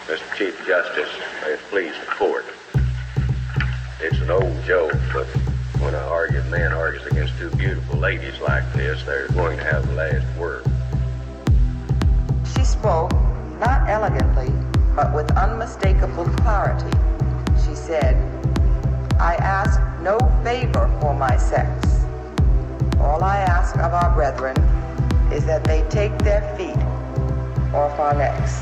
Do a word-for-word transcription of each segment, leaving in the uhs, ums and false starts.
Mister Chief Justice, may it please the court. It's an old joke, but when an argued man argues against two beautiful ladies like this, they're going to have the last word. She spoke, not elegantly, but with unmistakable clarity. She said, I ask no favor for my sex. All I ask of our brethren is that they take their feet off our necks.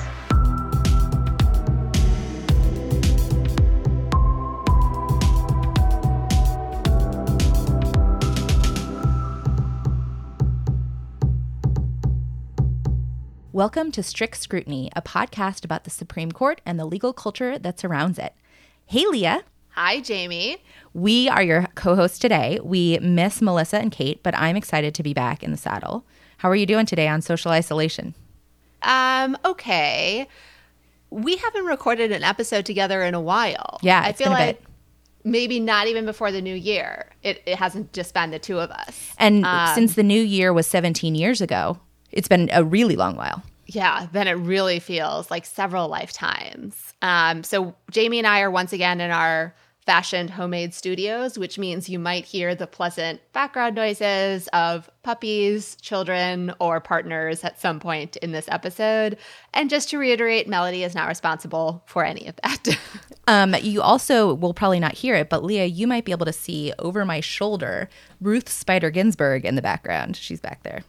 Welcome to Strict Scrutiny, a podcast about the Supreme Court and the legal culture that surrounds it. Hey, Leah. Hi, Jamie. We are your co-hosts today. We miss Melissa and Kate, but I'm excited to be back in the saddle. How are you doing today on social isolation? Um, okay. We haven't recorded an episode together in a while. Yeah, it's I feel been a like bit. Maybe not even before the new year. It, it hasn't just been the two of us. And um, since the new year was seventeen years ago, it's been a really long while. Yeah, then it really feels like several lifetimes. Um, so Jamie and I are once again in our fashioned homemade studios, which means you might hear the pleasant background noises of puppies, children, or partners at some point in this episode. And just to reiterate, Melody is not responsible for any of that. um, you also will probably not hear it, but Leah, you might be able to see over my shoulder Ruth Spider Ginsburg in the background. She's back there.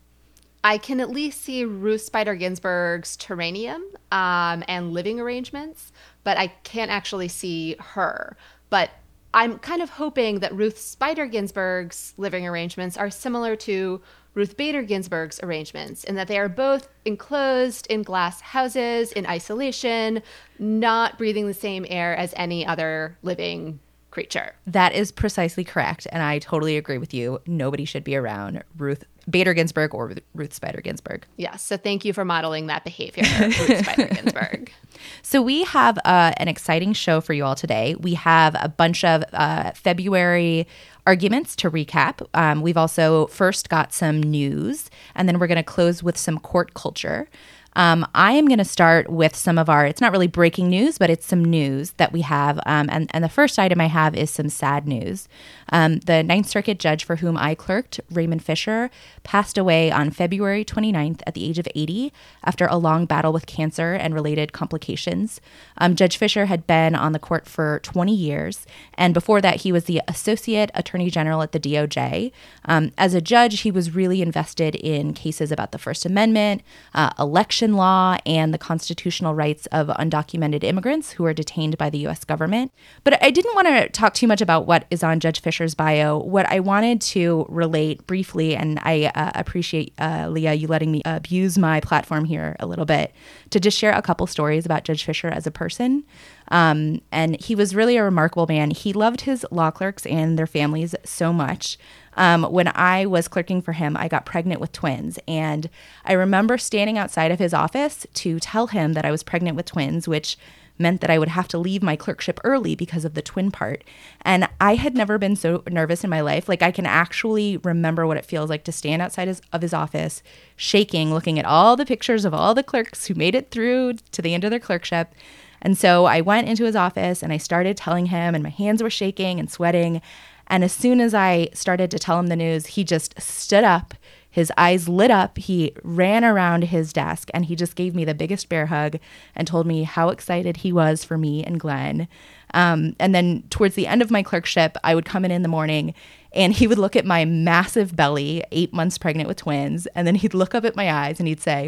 I can at least see Ruth Spider Ginsburg's terranium um, and living arrangements, but I can't actually see her. But I'm kind of hoping that Ruth Spider Ginsburg's living arrangements are similar to Ruth Bader Ginsburg's arrangements in that they are both enclosed in glass houses in isolation, not breathing the same air as any other living creature. That is precisely correct, and I totally agree with you. Nobody should be around Ruth Bader Ginsburg or Ruth Spider Ginsburg. Yes, so thank you for modeling that behavior, Ruth Spider Ginsburg. So we have uh, an exciting show for you all today. We have a bunch of uh, February arguments to recap. Um, we've also first got some news, and then we're going to close with some court culture. Um, I am going to start with some of our, it's not really breaking news, but it's some news that we have. Um, and, and the first item I have is some sad news. Um, the Ninth Circuit judge for whom I clerked, Raymond Fisher, passed away on February twenty-ninth at the age of eighty after a long battle with cancer and related complications. Um, Judge Fisher had been on the court for twenty years. And before that, he was the Associate Attorney General at the D O J. Um, as a judge, he was really invested in cases about the First Amendment, uh, election law, and the constitutional rights of undocumented immigrants who are detained by the U S government. But I didn't want to talk too much about what is on Judge Fisher's bio. What I wanted to relate briefly, and I uh, appreciate, uh, Leah, you letting me abuse my platform here a little bit, to just share a couple stories about Judge Fisher as a person. Um, and he was really a remarkable man. He loved his law clerks and their families so much. Um, when I was clerking for him, I got pregnant with twins. And I remember standing outside of his office to tell him that I was pregnant with twins, which meant that I would have to leave my clerkship early because of the twin part. And I had never been so nervous in my life. Like, I can actually remember what it feels like to stand outside his, of his office, shaking, looking at all the pictures of all the clerks who made it through to the end of their clerkship. And so I went into his office and I started telling him, and my hands were shaking and sweating. And as soon as I started to tell him the news, he just stood up, his eyes lit up, he ran around his desk, and he just gave me the biggest bear hug and told me how excited he was for me and Glenn. Um, and then towards the end of my clerkship, I would come in in the morning, and he would look at my massive belly, eight months pregnant with twins, and then he'd look up at my eyes and he'd say,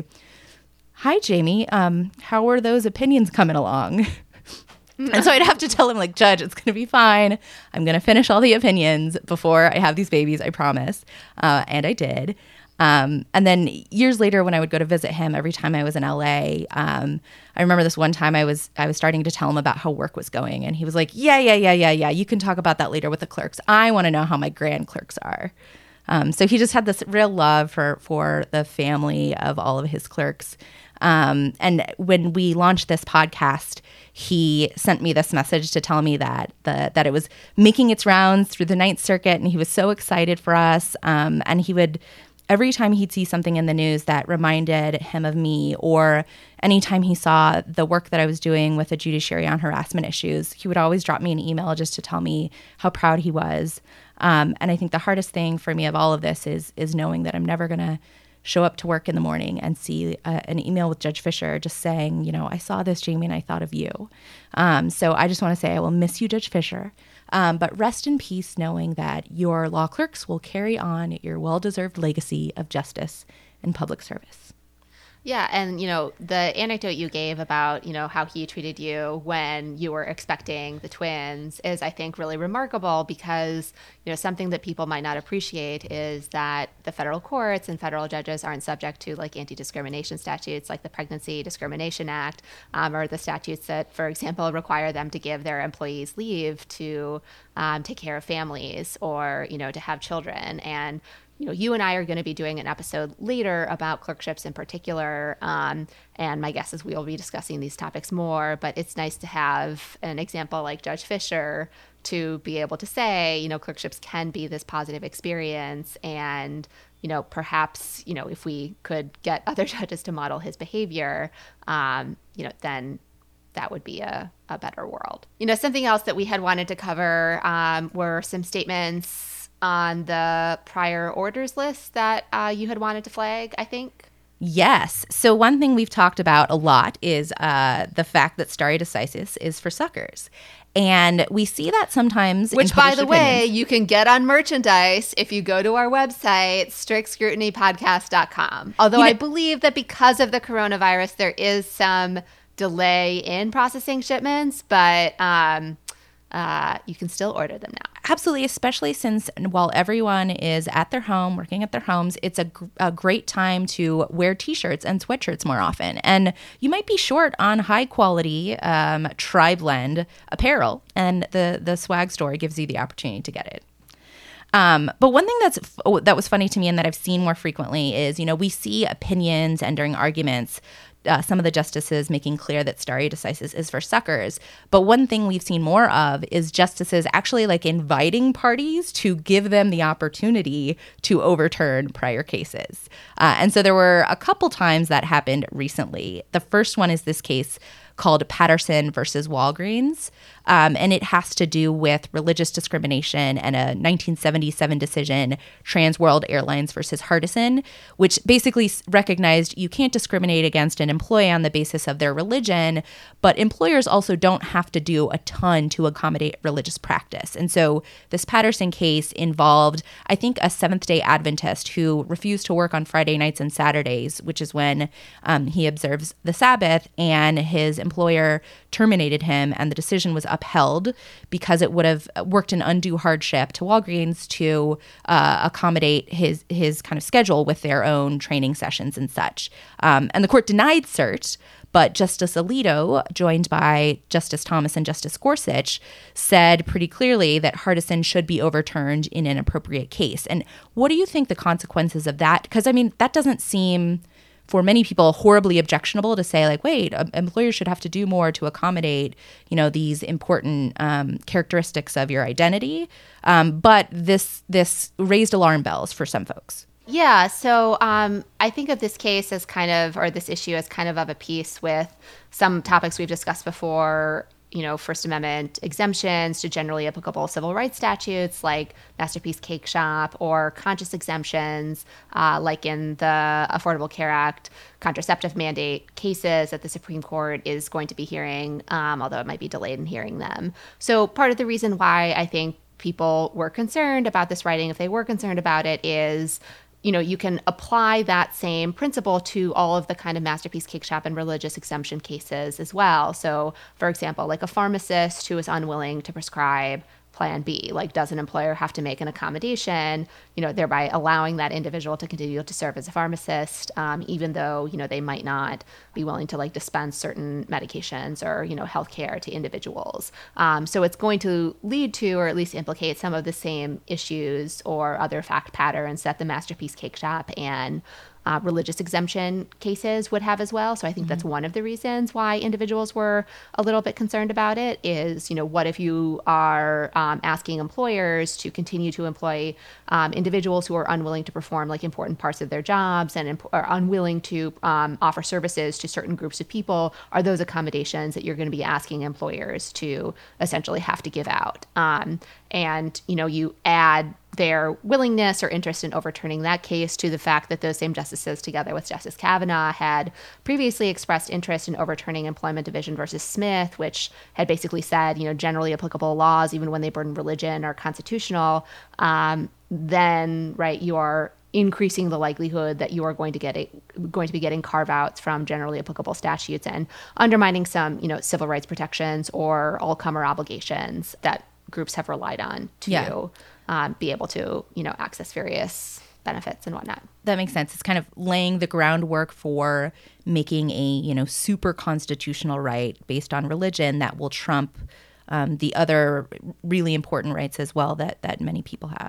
"Hi, Jamie, um, how are those opinions coming along?" And so I'd have to tell him, like, "Judge, it's going to be fine. I'm going to finish all the opinions before I have these babies, I promise." Uh, and I did. Um, and then years later, when I would go to visit him every time I was in L A, um, I remember this one time I was I was starting to tell him about how work was going. And he was like, yeah, yeah, yeah, yeah, yeah. You can talk about that later with the clerks. I want to know how my grand clerks are. Um, so he just had this real love for, for the family of all of his clerks. Um, and when we launched this podcast, he sent me this message to tell me that the that it was making its rounds through the Ninth Circuit, and he was so excited for us. Um, and he would every time he'd see something in the news that reminded him of me, or anytime he saw the work that I was doing with the judiciary on harassment issues, he would always drop me an email just to tell me how proud he was. Um, and I think the hardest thing for me of all of this is is knowing that I'm never going to show up to work in the morning and see uh, an email with Judge Fischer just saying, you know, I saw this, Jamie, and I thought of you. Um, so I just want to say I will miss you, Judge Fischer. Um, but rest in peace knowing that your law clerks will carry on your well-deserved legacy of justice and public service. Yeah, and, you know, the anecdote you gave about, you know, how he treated you when you were expecting the twins is, I think, really remarkable because, you know, something that people might not appreciate is that the federal courts and federal judges aren't subject to, like, anti-discrimination statutes like the Pregnancy Discrimination Act um, or the statutes that, for example, require them to give their employees leave to um, take care of families or, you know, to have children. And you know, you and I are going to be doing an episode later about clerkships in particular, um, and my guess is we will be discussing these topics more, but it's nice to have an example like Judge Fischer to be able to say, you know, clerkships can be this positive experience, and, you know, perhaps, you know, if we could get other judges to model his behavior, um, you know, then that would be a, a better world. You know, something else that we had wanted to cover um, were some statements on the prior orders list that uh, you had wanted to flag, I think. Yes. So one thing we've talked about a lot is uh, the fact that stare decisis is for suckers. And we see that sometimes Which, in by the opinions. way, you can get on merchandise if you go to our website, strict scrutiny podcast dot com. Although you know, I believe that because of the coronavirus, there is some delay in processing shipments, but um, uh, you can still order them now. Absolutely, especially since while everyone is at their home, working at their homes, it's a, gr- a great time to wear T-shirts and sweatshirts more often. And you might be short on high-quality um, tri-blend apparel, and the, the swag store gives you the opportunity to get it. Um, but one thing that's that was funny to me and that I've seen more frequently is, you know, we see opinions and during arguments, Uh, some of the justices making clear that stare decisis is for suckers. But one thing we've seen more of is justices actually like inviting parties to give them the opportunity to overturn prior cases. Uh, and so there were a couple times that happened recently. The first one is this case called Patterson versus Walgreens. Um, and it has to do with religious discrimination and a nineteen seventy-seven decision, Trans World Airlines versus Hardison, which basically recognized you can't discriminate against an employee on the basis of their religion, but employers also don't have to do a ton to accommodate religious practice. And so this Patterson case involved, I think, a Seventh-day Adventist who refused to work on Friday nights and Saturdays, which is when um, he observes the Sabbath, and his employer terminated him, and the decision was upheld because it would have worked an undue hardship to Walgreens to uh, accommodate his his kind of schedule with their own training sessions and such. Um, and the court denied cert, but Justice Alito, joined by Justice Thomas and Justice Gorsuch, said pretty clearly that Hardison should be overturned in an appropriate case. And what do you think the consequences of that? Because, I mean, that doesn't seem, for many people, horribly objectionable to say, like, wait, employers should have to do more to accommodate, you know, these important um, characteristics of your identity. Um, but this this raised alarm bells for some folks. Yeah, so um, I think of this case as kind of, or this issue as kind of of a piece with some topics we've discussed before, you know, First Amendment exemptions to generally applicable civil rights statutes like Masterpiece Cake Shop, or conscious exemptions uh, like in the Affordable Care Act contraceptive mandate cases that the Supreme Court is going to be hearing, um, although it might be delayed in hearing them. So part of the reason why I think people were concerned about this writing, if they were concerned about it, is, you know, you can apply that same principle to all of the kind of Masterpiece Cake Shop and religious exemption cases as well. So, for example, like a pharmacist who is unwilling to prescribe Plan B, like, does an employer have to make an accommodation, you know, thereby allowing that individual to continue to serve as a pharmacist, um, even though, you know, they might not be willing to, like, dispense certain medications or, you know, healthcare to individuals. Um, so it's going to lead to, or at least implicate, some of the same issues or other fact patterns that the Masterpiece Cake Shop and uh, religious exemption cases would have as well. So I think mm-hmm. that's one of the reasons why individuals were a little bit concerned about it is, you know, what if you are um, asking employers to continue to employ um, individuals who are unwilling to perform like important parts of their jobs and imp- are unwilling to um, offer services to certain groups of people? Are those accommodations that you're going to be asking employers to essentially have to give out? Um, and, you know, you add their willingness or interest in overturning that case to the fact that those same justices, together with Justice Kavanaugh, had previously expressed interest in overturning Employment Division versus Smith, which had basically said, you know, generally applicable laws, even when they burden religion, are constitutional. Um, then, right, you are increasing the likelihood that you are going to get a, going to be getting carve-outs from generally applicable statutes and undermining some, you know, civil rights protections or all-comer obligations that groups have relied on to yeah. um, be able to, you know, access various benefits and whatnot. That makes sense. It's kind of laying the groundwork for making a, you know, super constitutional right based on religion that will trump um, the other really important rights as well that that many people have.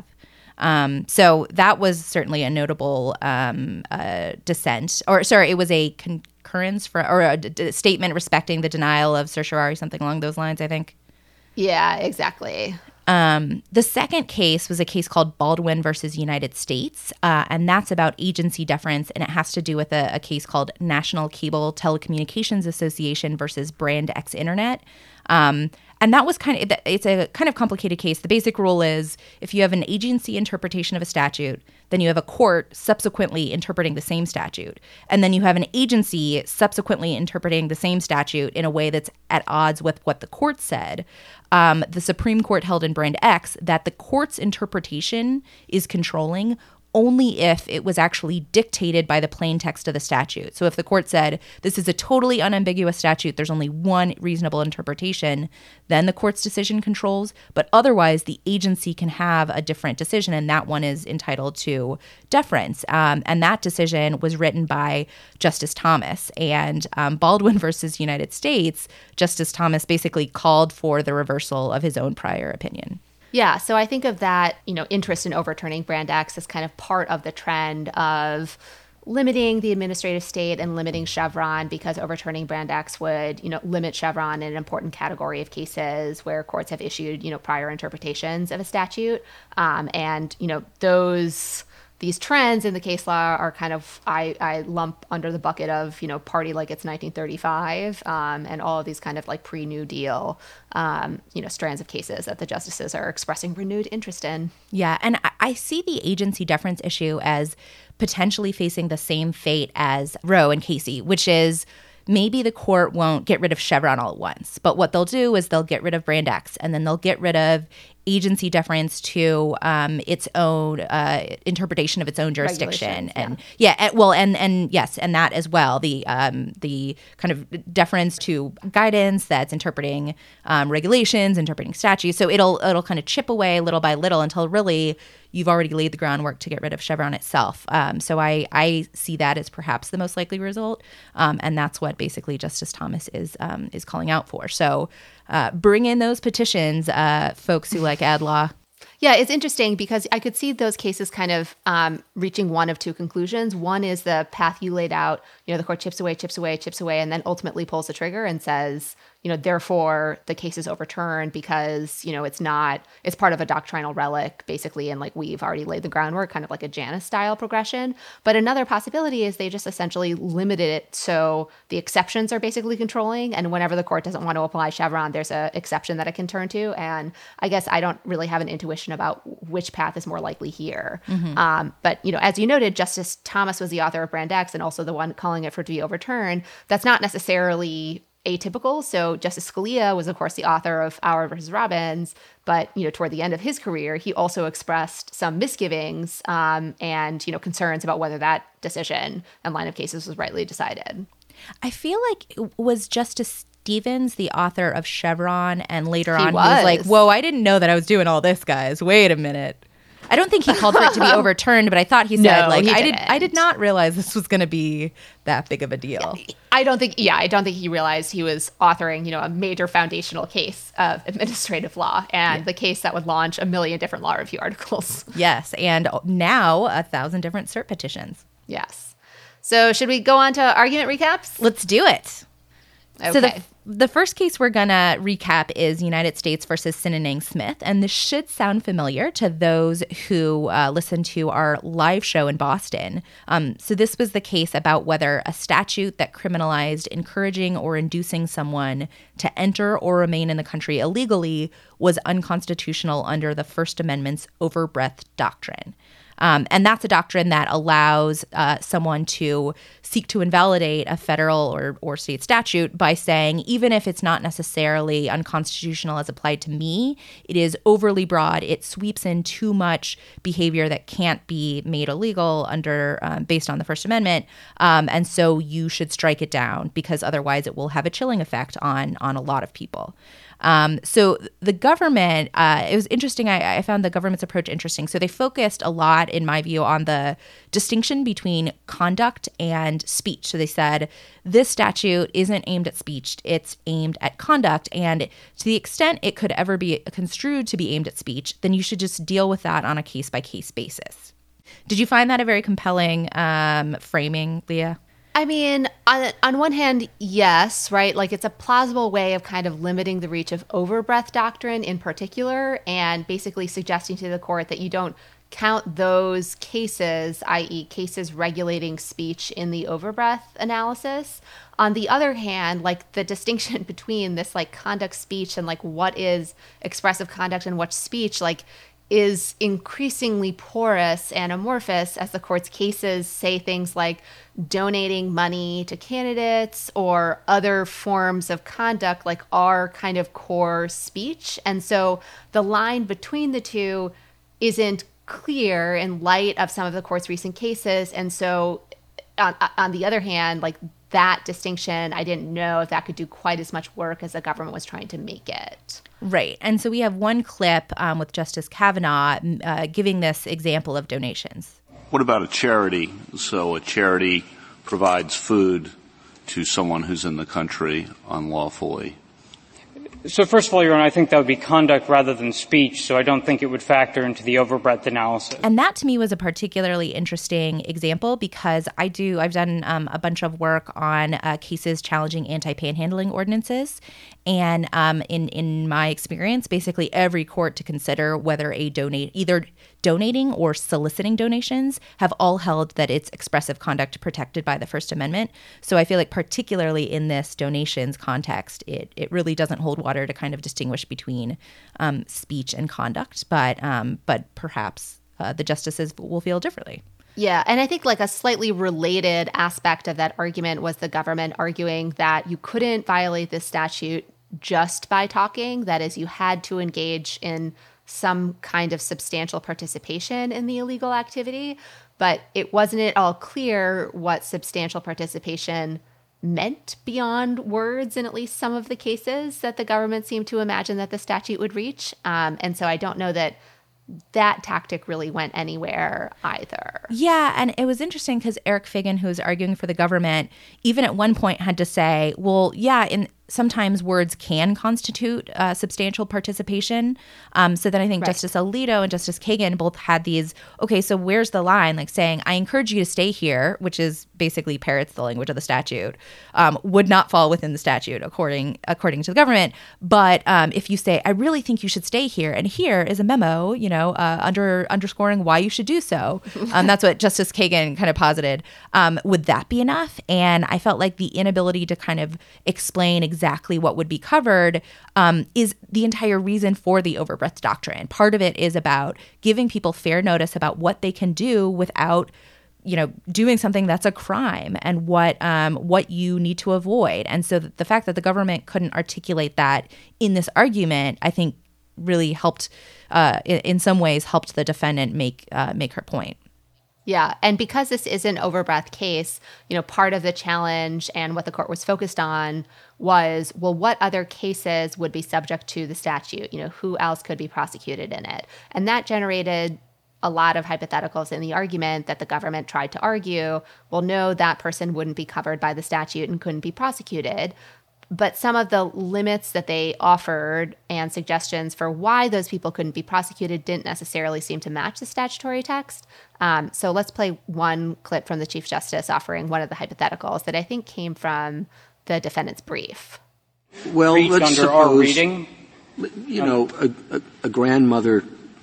Um, so that was certainly a notable um, uh, dissent, or sorry, it was a concurrence for, or a d- d- statement respecting the denial of certiorari, something along those lines, I think. Yeah, exactly. Um, the second case was a case called Baldwin versus United States, uh, and that's about agency deference, and it has to do with a, a case called National Cable Telecommunications Association versus Brand X Internet. Um, and that was kind of, it's a kind of complicated case. The basic rule is if you have an agency interpretation of a statute, then you have a court subsequently interpreting the same statute. And then you have an agency subsequently interpreting the same statute in a way that's at odds with what the court said. Um, the Supreme Court held in Brand X that the court's interpretation is controlling only if it was actually dictated by the plain text of the statute. So if the court said, this is a totally unambiguous statute, there's only one reasonable interpretation, then the court's decision controls. But otherwise, the agency can have a different decision, and that one is entitled to deference. Um, and that decision was written by Justice Thomas. And um, Baldwin versus United States, Justice Thomas basically called for the reversal of his own prior opinion. Yeah, so I think of that, you know, interest in overturning Brand X as kind of part of the trend of limiting the administrative state and limiting Chevron, because overturning Brand X would, you know, limit Chevron in an important category of cases where courts have issued, you know, prior interpretations of a statute. Um, and, you know, those... These trends in the case law are kind of, I, I lump under the bucket of, you know, party like it's nineteen thirty-five um, and all of these kind of like pre-New Deal, um, you know, strands of cases that the justices are expressing renewed interest in. Yeah, and I, I see the agency deference issue as potentially facing the same fate as Roe and Casey, which is maybe the court won't get rid of Chevron all at once, but what they'll do is they'll get rid of Brand X, and then they'll get rid of agency deference to um, its own uh, interpretation of its own jurisdiction, and yeah, yeah and, well, and and yes, and that as well, the um, the kind of deference to guidance that's interpreting um, regulations, interpreting statutes. So it'll it'll kind of chip away little by little until really you've already laid the groundwork to get rid of Chevron itself. Um, so I I see that as perhaps the most likely result, um, and that's what basically Justice Thomas is um, is calling out for. So. Uh, bring in those petitions, uh, folks who like ad law. Yeah, it's interesting because I could see those cases kind of um, reaching one of two conclusions. One is the path you laid out, you know, the court chips away, chips away, chips away, and then ultimately pulls the trigger and says, you know, therefore the case is overturned because, you know, it's not, it's part of a doctrinal relic, basically, and like we've already laid the groundwork, kind of like a Janus style progression. But another possibility is they just essentially limited it so the exceptions are basically controlling, and whenever the court doesn't want to apply Chevron, there's an exception that it can turn to. And I guess I don't really have an intuition about which path is more likely here. Mm-hmm. Um, but, you know, as you noted, Justice Thomas was the author of Brand X and also the one calling it for it to be overturned. That's not necessarily atypical. So Justice Scalia was, of course, the author of Auer versus Robbins, but, you know, toward the end of his career, he also expressed some misgivings um, and, you know, concerns about whether that decision and line of cases was rightly decided. I feel like it was Justice Stevens, the author of Chevron, and later he on was. he was like, whoa, I didn't know that I was doing all this, guys. Wait a minute. I don't think he called for it to be overturned, but I thought he said, no, like, he I did didn't. I did not realize this was going to be that big of a deal. I don't think, yeah, I don't think he realized he was authoring, you know, a major foundational case of administrative law and yeah. the case that would launch a million different law review articles. Yes, and now a thousand different cert petitions. Yes. So should we go on to argument recaps? Let's do it. Okay. So the, the first case we're going to recap is United States versus Sinanang Smith. And this should sound familiar to those who uh, listen to our live show in Boston. Um, so this was the case about whether a statute that criminalized encouraging or inducing someone to enter or remain in the country illegally was unconstitutional under the First Amendment's overbreadth doctrine. Um, and that's a doctrine that allows uh, someone to seek to invalidate a federal or, or state statute by saying, even if it's not necessarily unconstitutional as applied to me, it is overly broad. It sweeps in too much behavior that can't be made illegal under um, based on the First Amendment. Um, and so you should strike it down because otherwise it will have a chilling effect on on a lot of people. Um, so the government, uh, it was interesting. I, I found the government's approach interesting. So they focused a lot, in my view, on the distinction between conduct and speech. So they said this statute isn't aimed at speech, it's aimed at conduct. And to the extent it could ever be construed to be aimed at speech, then you should just deal with that on a case-by-case basis. Did you find that a very compelling um, framing, Leah? I mean, on, on one hand, yes, right? Like it's a plausible way of kind of limiting the reach of overbreadth doctrine in particular and basically suggesting to the court that you don't count those cases, that is cases regulating speech in the overbreadth analysis. On the other hand, like the distinction between this like conduct speech and like what is expressive conduct and what's speech, like is increasingly porous and amorphous as the court's cases say things like donating money to candidates or other forms of conduct like are kind of core speech. And so the line between the two isn't clear in light of some of the court's recent cases. And so on, on the other hand, like that distinction, I didn't know if that could do quite as much work as the government was trying to make it. Right. And so we have one clip um, with Justice Kavanaugh uh, giving this example of donations. What about a charity? So a charity provides food to someone who's in the country unlawfully. So first of all, Your Honor, I think that would be conduct rather than speech, so I don't think it would factor into the overbreadth analysis. And that to me was a particularly interesting example because I do, I've done um, a bunch of work on uh, cases challenging anti-panhandling ordinances. And um, in, in my experience, basically every court to consider whether a donate, either donating or soliciting donations have all held that it's expressive conduct protected by the First Amendment. So I feel like particularly in this donations context, it, it really doesn't hold water to kind of distinguish between um, speech and conduct, but um, but perhaps uh, the justices will feel differently. Yeah, and I think like a slightly related aspect of that argument was the government arguing that you couldn't violate this statute just by talking. That is, you had to engage in some kind of substantial participation in the illegal activity, but it wasn't at all clear what substantial participation meant beyond words in at least some of the cases that the government seemed to imagine that the statute would reach. Um, and so I don't know that that tactic really went anywhere either. Yeah, and it was interesting because Eric Fagan, who was arguing for the government, even at one point had to say, well, yeah, in sometimes words can constitute uh, substantial participation. Um, so then I think right. Justice Alito and Justice Kagan both had these, okay, so where's the line? Like saying, I encourage you to stay here, which is basically parrots the language of the statute, um, would not fall within the statute according according to the government. But um, if you say, I really think you should stay here, and here is a memo, you know, uh, under underscoring why you should do so. Um, that's what Justice Kagan kind of posited. Um, would that be enough? And I felt like the inability to kind of explain exactly what would be covered um, is the entire reason for the overbreadth doctrine. Part of it is about giving people fair notice about what they can do without, you know, doing something that's a crime and what um, what you need to avoid. And so the fact that the government couldn't articulate that in this argument, I think, really helped, uh, in, in some ways, helped the defendant make uh, make her point. Yeah, and because this is an overbreadth case, you know, part of the challenge and what the court was focused on was, well, what other cases would be subject to the statute? You know, who else could be prosecuted in it? And that generated a lot of hypotheticals in the argument that the government tried to argue, well, no, that person wouldn't be covered by the statute and couldn't be prosecuted. but some of the limits that they offered and suggestions for why those people couldn't be prosecuted didn't necessarily seem to match the statutory text. Um, so let's play one clip from the Chief Justice offering one of the hypotheticals that I think came from the defendant's brief. Well, Reached let's under suppose, our reading. you know, a, a, a grandmother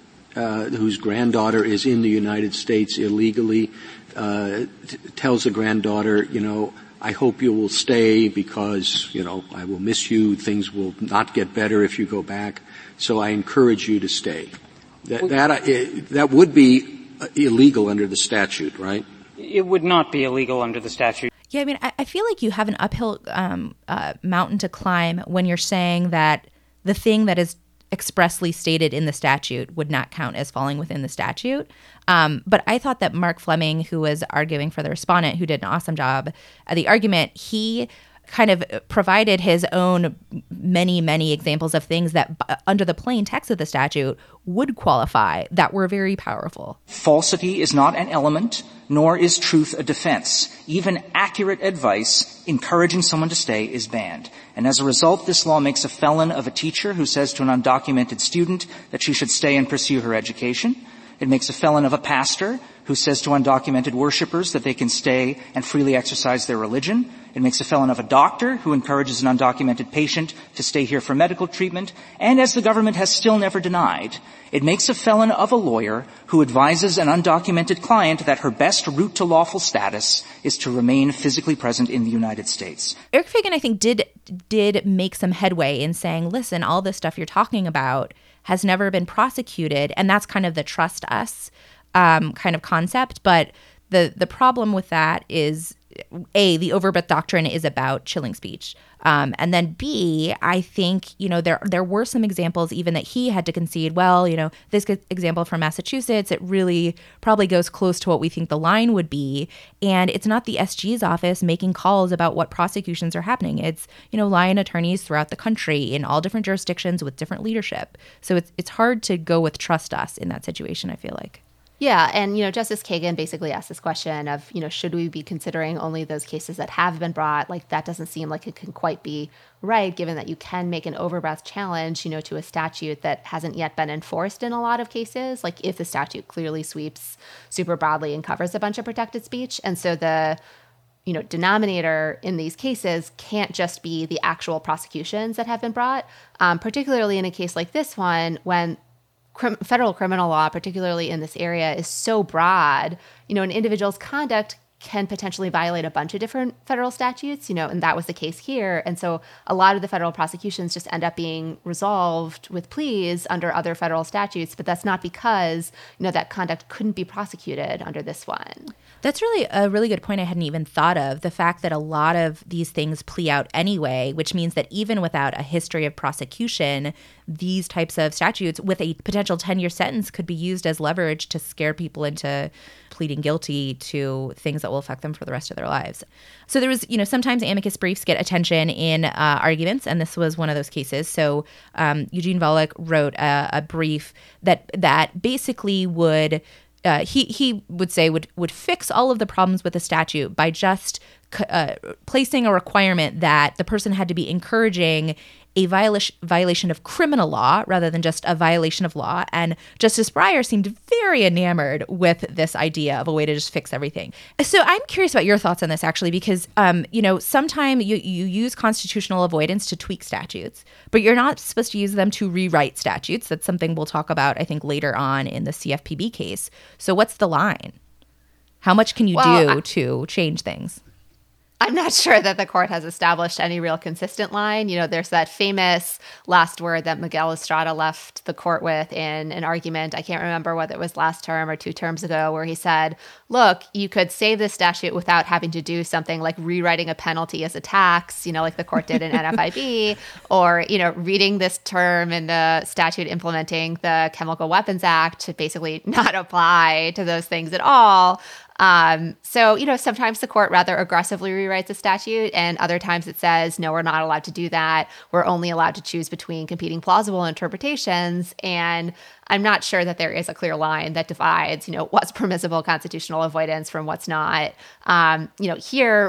uh, whose granddaughter is in the United States illegally uh, t- tells a granddaughter, you know, I hope you will stay because, you know, I will miss you. Things will not get better if you go back. So I encourage you to stay. That, that, uh, that would be illegal under the statute, right? It would not be illegal under the statute. Yeah, I mean, I, I feel like you have an uphill um, uh, mountain to climb when you're saying that the thing that is expressly stated in the statute would not count as falling within the statute. Um, but I thought that Mark Fleming, who was arguing for the respondent, who did an awesome job at the argument, he kind of provided his own many, many examples of things that uh, under the plain text of the statute would qualify that were very powerful. Falsity is not an element, nor is truth a defense. Even accurate advice encouraging someone to stay is banned. And as a result, this law makes a felon of a teacher who says to an undocumented student that she should stay and pursue her education. It makes a felon of a pastor who says to undocumented worshipers that they can stay and freely exercise their religion. It makes a felon of a doctor who encourages an undocumented patient to stay here for medical treatment. And as the government has still never denied, it makes a felon of a lawyer who advises an undocumented client that her best route to lawful status is to remain physically present in the United States. Eric Fagan, I think, did did make some headway in saying, listen, all this stuff you're talking about has never been prosecuted, and that's kind of the trust us um, kind of concept. But the the problem with that is, A, the overbreadth doctrine is about chilling speech. Um, and then B, I think, you know, there there were some examples even that he had to concede, well, you know, this example from Massachusetts, it really probably goes close to what we think the line would be. And it's not the S G's office making calls about what prosecutions are happening. It's, you know, line attorneys throughout the country in all different jurisdictions with different leadership. So it's it's hard to go with trust us in that situation, I feel like. Yeah, and, you know, Justice Kagan basically asked this question of, you know, should we be considering only those cases that have been brought? Like, that doesn't seem like it can quite be right, given that you can make an overbreadth challenge, you know, to a statute that hasn't yet been enforced in a lot of cases. Like, if the statute clearly sweeps super broadly and covers a bunch of protected speech. And so the, you know, denominator in these cases can't just be the actual prosecutions that have been brought, um, particularly in a case like this one, when Crim- federal criminal law, particularly in this area, is so broad. You know, an individual's conduct can potentially violate a bunch of different federal statutes, you know, and that was the case here. And so a lot of the federal prosecutions just end up being resolved with pleas under other federal statutes, but that's not because, you know, that conduct couldn't be prosecuted under this one. That's really a really good point I hadn't even thought of. The fact that a lot of these things plea out anyway, which means that even without a history of prosecution, these types of statutes with a potential ten-year sentence could be used as leverage to scare people into pleading guilty to things that will affect them for the rest of their lives. So there was, you know, sometimes amicus briefs get attention in uh, arguments, and this was one of those cases. So um, Eugene Volokh wrote a, a brief that that basically would Uh, he he would say would would fix all of the problems with the statute by just uh, placing a requirement that the person had to be encouraging a violation violation of criminal law rather than just a violation of law. And Justice Breyer seemed very enamored with this idea of a way to just fix everything. So I'm curious about your thoughts on this, actually, because um, you know, sometimes you you use constitutional avoidance to tweak statutes, but you're not supposed to use them to rewrite statutes. That's something we'll talk about, I think, later on in the C F P B case. So what's the line? How much can you well, do I- to change things? I'm not sure that the court has established any real consistent line. You know, there's that famous last word that Miguel Estrada left the court with in an argument. I can't remember whether it was last term or two terms ago, where he said, look, you could save this statute without having to do something like rewriting a penalty as a tax, you know, like the court did in N F I B, or, you know, reading this term in the statute implementing the Chemical Weapons Act to basically not apply to those things at all. Um, so, you know, sometimes the court rather aggressively rewrites a statute, and other times it says, no, we're not allowed to do that. We're only allowed to choose between competing plausible interpretations. And I'm not sure that there is a clear line that divides, you know, what's permissible constitutional avoidance from what's not. Um, you know, here,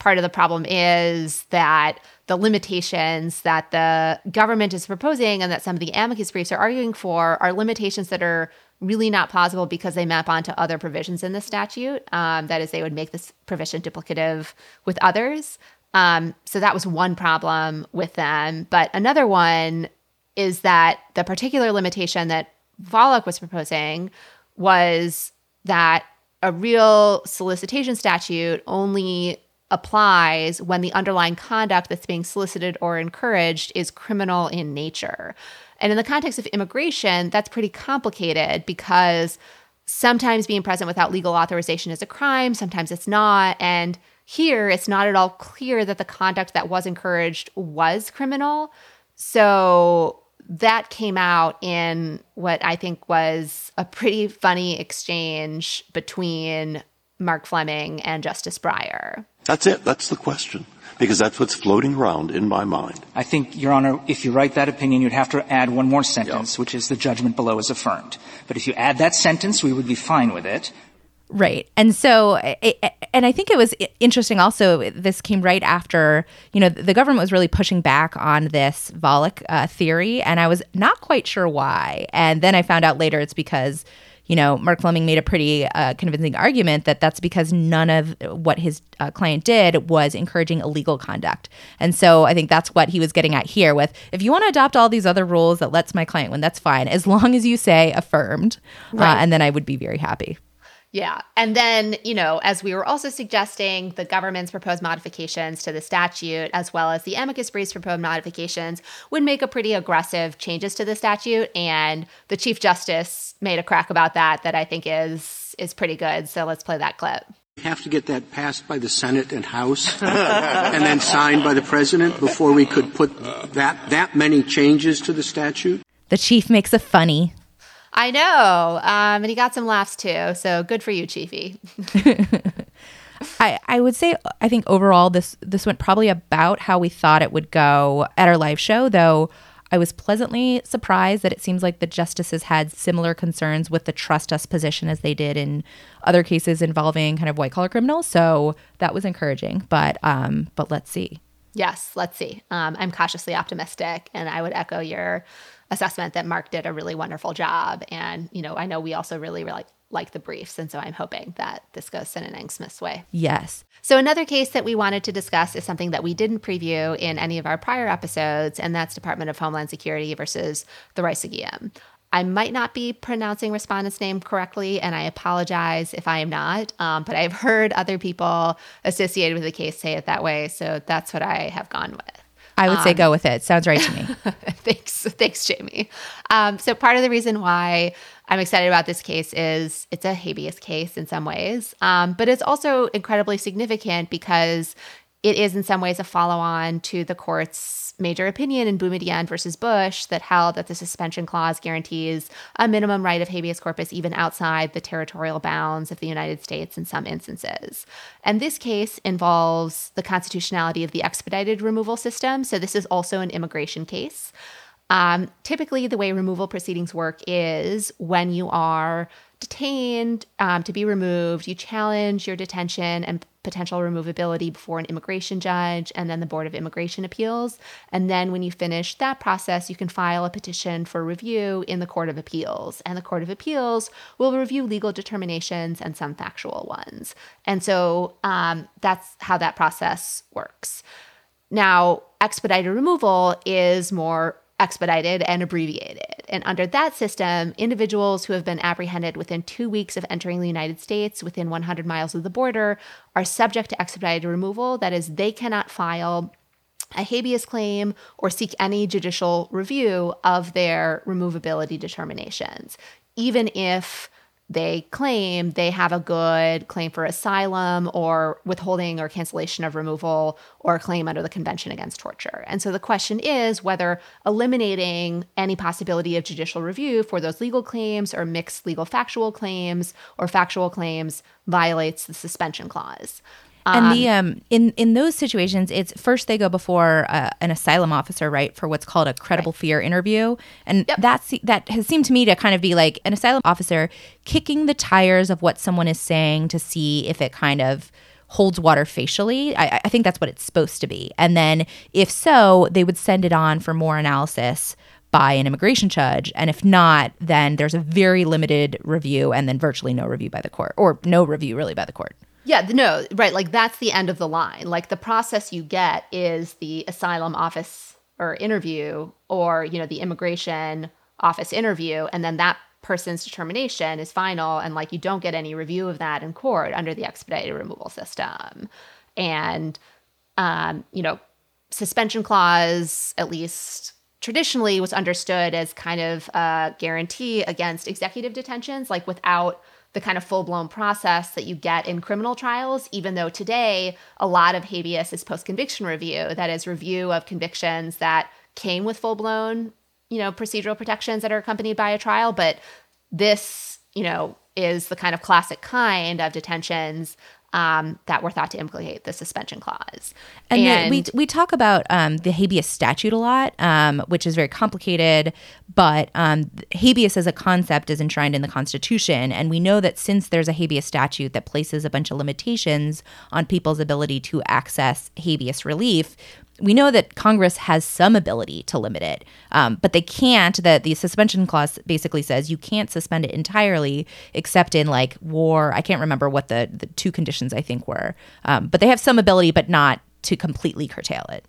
part of the problem is that the limitations that the government is proposing and that some of the amicus briefs are arguing for are limitations that are really not plausible because they map onto other provisions in the statute. Um, that is, they would make this provision duplicative with others. Um, so that was one problem with them. But another one is that the particular limitation that Volokh was proposing was that a real solicitation statute only applies when the underlying conduct that's being solicited or encouraged is criminal in nature. And in the context of immigration, that's pretty complicated because sometimes being present without legal authorization is a crime, sometimes it's not. And here, it's not at all clear that the conduct that was encouraged was criminal. So that came out in what I think was a pretty funny exchange between Mark Fleming and Justice Breyer. That's it. That's the question, because that's what's floating around in my mind. I think, Your Honor, if you write that opinion, you'd have to add one more sentence, yep. which is the judgment below is affirmed. But if you add that sentence, we would be fine with it. Right. And so, and I think it was interesting also, this came right after, you know, the government was really pushing back on this Volokh uh, theory, and I was not quite sure why. And then I found out later it's because, you know, Mark Fleming made a pretty uh, convincing argument that that's because none of what his uh, client did was encouraging illegal conduct. And so I think that's what he was getting at here with, if you want to adopt all these other rules that lets my client win, that's fine, as long as you say affirmed, right. uh, and then I would be very happy. Yeah. And then, you know, as we were also suggesting, the government's proposed modifications to the statute, as well as the amicus briefs proposed modifications, would make a pretty aggressive changes to the statute. And the Chief Justice made a crack about that that I think is is pretty good. So let's play that clip. We have to get that passed by the Senate and House and then signed by the President before we could put that that many changes to the statute. The Chief makes a funny. I know. Um, and he got some laughs too. So good for you, Chiefy. I, I would say, I think overall this this went probably about how we thought it would go at our live show, though I was pleasantly surprised that it seems like the justices had similar concerns with the trust us position as they did in other cases involving kind of white collar criminals. So that was encouraging. But um, but let's see. Yes, let's see. Um, I'm cautiously optimistic, and I would echo your assessment that Mark did a really wonderful job. And, you know, I know we also really, really like the briefs. And so I'm hoping that this goes Senator Smith's way. Yes. So another case that we wanted to discuss is something that we didn't preview in any of our prior episodes, and that's Department of Homeland Security versus the Reissegium. I might not be pronouncing respondent's name correctly, and I apologize if I am not, um, but I've heard other people associated with the case say it that way. So that's what I have gone with. I would um, say go with it. Sounds right to me. Thanks. Thanks, Jamie. Um, so part of the reason why I'm excited about this case is it's a habeas case in some ways, um, but it's also incredibly significant because it is in some ways a follow-on to the court's major opinion in Boumediene versus Bush that held that the suspension clause guarantees a minimum right of habeas corpus even outside the territorial bounds of the United States in some instances. And this case involves the constitutionality of the expedited removal system. So this is also an immigration case. Um, typically, the way removal proceedings work is when you are detained um, to be removed, you challenge your detention and potential removability before an immigration judge and then the Board of Immigration Appeals. And then when you finish that process, you can file a petition for review in the Court of Appeals. And the Court of Appeals will review legal determinations and some factual ones. And so um, that's how that process works. Now, expedited removal is more expedited and abbreviated. And under that system, individuals who have been apprehended within two weeks of entering the United States within one hundred miles of the border are subject to expedited removal. That is, they cannot file a habeas claim or seek any judicial review of their removability determinations, even if they claim they have a good claim for asylum or withholding or cancellation of removal or a claim under the Convention Against Torture. And so the question is whether eliminating any possibility of judicial review for those legal claims or mixed legal factual claims or factual claims violates the suspension clause. And the um in in those situations, it's first they go before uh, an asylum officer, right, for what's called a credible right. fear interview, and yep. that's that has seemed to me to kind of be like an asylum officer kicking the tires of what someone is saying to see if it kind of holds water facially. I, I think that's what it's supposed to be. And then if so, they would send it on for more analysis by an immigration judge. And if not, then there's a very limited review and then virtually no review by the court, or no review really by the court. Yeah, no, right. Like that's the end of the line. Like the process you get is the asylum office or interview, or, you know, the immigration office interview. And then that person's determination is final. And like, you don't get any review of that in court under the expedited removal system. And, um, you know, suspension clause, at least traditionally, was understood as kind of a guarantee against executive detentions, like without the kind of full-blown process that you get in criminal trials, even though today a lot of habeas is post-conviction review, that is review of convictions that came with full-blown, you know, procedural protections that are accompanied by a trial. But this, you know, is the kind of classic kind of detentions Um, that were thought to implicate the suspension clause. And, and the, we we talk about um, the habeas statute a lot, um, which is very complicated, but um, habeas as a concept is enshrined in the Constitution, and we know that since there's a habeas statute that places a bunch of limitations on people's ability to access habeas relief, we know that Congress has some ability to limit it, um, but they can't. That the suspension clause basically says you can't suspend it entirely, except in like war. I can't remember what the, the two conditions I think were, um, but they have some ability, but not to completely curtail it.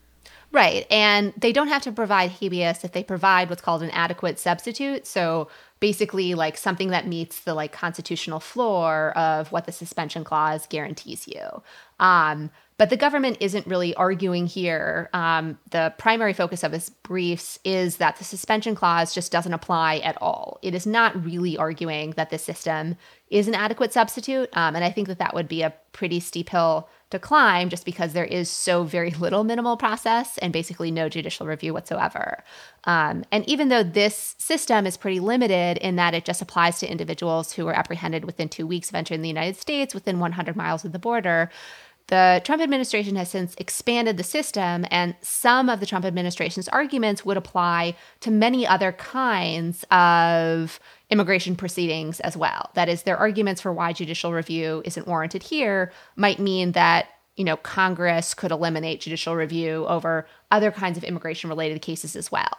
Right, and they don't have to provide habeas if they provide what's called an adequate substitute. So basically, like something that meets the like constitutional floor of what the suspension clause guarantees you. Um, But the government isn't really arguing here. Um, the primary focus of its briefs is that the suspension clause just doesn't apply at all. It is not really arguing that this system is an adequate substitute. Um, and I think that that would be a pretty steep hill to climb, just because there is so very little minimal process and basically no judicial review whatsoever. Um, and even though this system is pretty limited in that it just applies to individuals who were apprehended within two weeks of entering the United States within one hundred miles of the border, the Trump administration has since expanded the system, and some of the Trump administration's arguments would apply to many other kinds of immigration proceedings as well. That is, their arguments for why judicial review isn't warranted here might mean that, you know, Congress could eliminate judicial review over other kinds of immigration-related cases as well.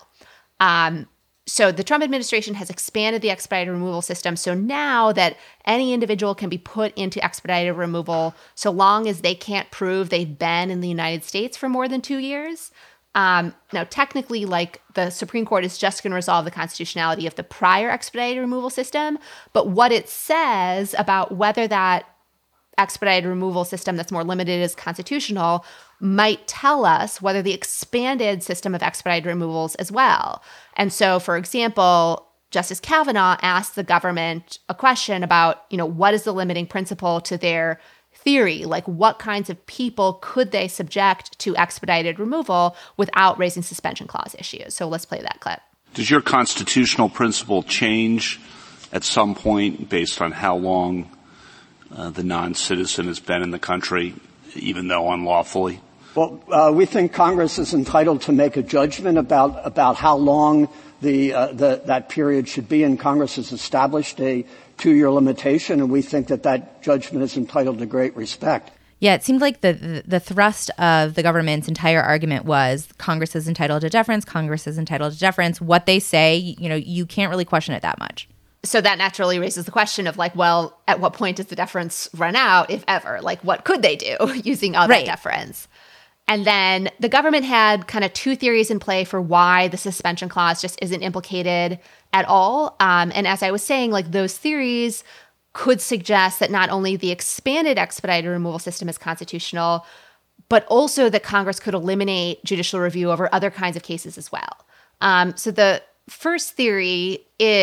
Um, So the Trump administration has expanded the expedited removal system. So now that any individual can be put into expedited removal so long as they can't prove they've been in the United States for more than two years. Um, now, technically, like the Supreme Court is just going to resolve the constitutionality of the prior expedited removal system. But what it says about whether that expedited removal system that's more limited is constitutional might tell us whether the expanded system of expedited removals as well. And so, for example, Justice Kavanaugh asked the government a question about, you know, what is the limiting principle to their theory? Like, what kinds of people could they subject to expedited removal without raising suspension clause issues? So let's play that clip. Does your constitutional principle change at some point based on how long uh, the non-citizen has been in the country, even though unlawfully? Well, uh, we think Congress is entitled to make a judgment about about how long the, uh, the that period should be, and Congress has established a two-year limitation, and we think that that judgment is entitled to great respect. Yeah, it seemed like the, the the thrust of the government's entire argument was Congress is entitled to deference, Congress is entitled to deference. What they say, you know, you can't really question it that much. So that naturally raises the question of like, well, at what point does the deference run out, if ever? Like, what could they do using all Right. that deference? And then the government had kind of two theories in play for why the suspension clause just isn't implicated at all. Um, and as I was saying, like those theories could suggest that not only the expanded expedited removal system is constitutional, but also that Congress could eliminate judicial review over other kinds of cases as well. Um, so the first theory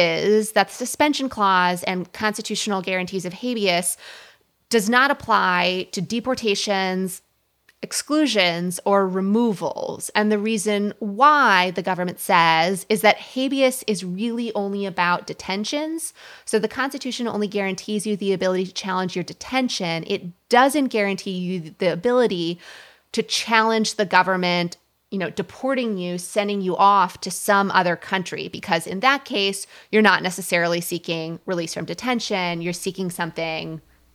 is that the suspension clause and constitutional guarantees of habeas does not apply to deportations, exclusions, or removals. And the reason why, the government says, is that habeas is really only about detentions. So the Constitution only guarantees you the ability to challenge your detention. It doesn't guarantee you the ability to challenge the government, you know, deporting you, sending you off to some other country, because in that case, you're not necessarily seeking release from detention. You're seeking something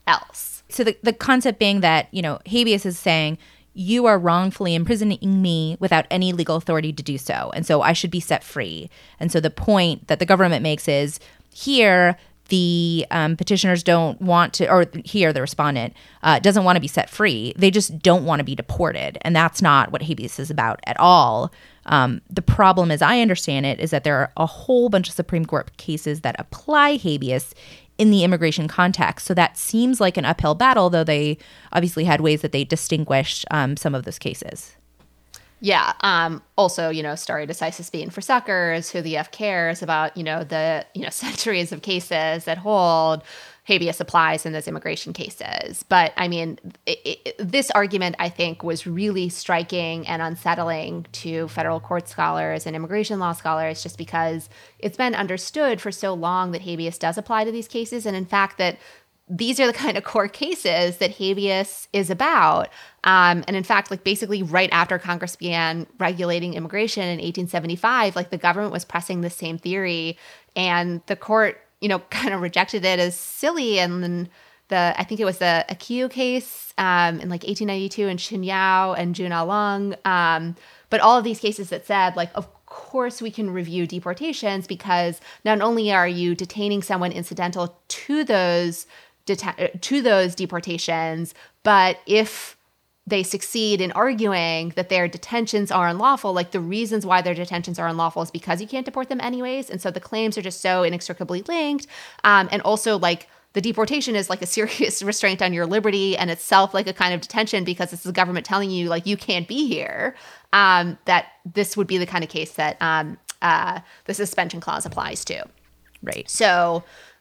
else. So the, the concept being that, you know, habeas is saying, you are wrongfully imprisoning me without any legal authority to do so. And so I should be set free. And so the point that the government makes is here, the um, petitioners don't want to, or here, the respondent uh, doesn't want to be set free. They just don't want to be deported. And that's not what habeas is about at all. Um, the problem, as I understand it, is that there are a whole bunch of Supreme Court cases that apply habeas in the immigration context. So that seems like an uphill battle, though they obviously had ways that they distinguished um, some of those cases. Yeah. Um, also, you know, stare decisis being for suckers, who the F cares about, you know, the, you know, centuries of cases that hold habeas applies in those immigration cases. But I mean, it, it, this argument, I think, was really striking and unsettling to federal court scholars and immigration law scholars, just because it's been understood for so long that habeas does apply to these cases. And in fact, that these are the kind of core cases that habeas is about. Um, and in fact, like basically right after Congress began regulating immigration in eighteen seventy-five, like the government was pressing the same theory, and the court, you know, kind of rejected it as silly. And then the, I think it was the Akiu case um, in like eighteen ninety-two, and Shin Yao and Jun Along. Um, but all of these cases that said, like, of course we can review deportations, because not only are you detaining someone incidental to those det- to those deportations, but if they succeed in arguing that their detentions are unlawful, like the reasons why their detentions are unlawful is because you can't deport them anyways. And so the claims are just so inextricably linked. Um, and also, like, the deportation is like a serious restraint on your liberty and itself like a kind of detention, because it's the government telling you, like, you can't be here. Um, that this would be the kind of case that um, uh, the suspension clause applies to. Right. So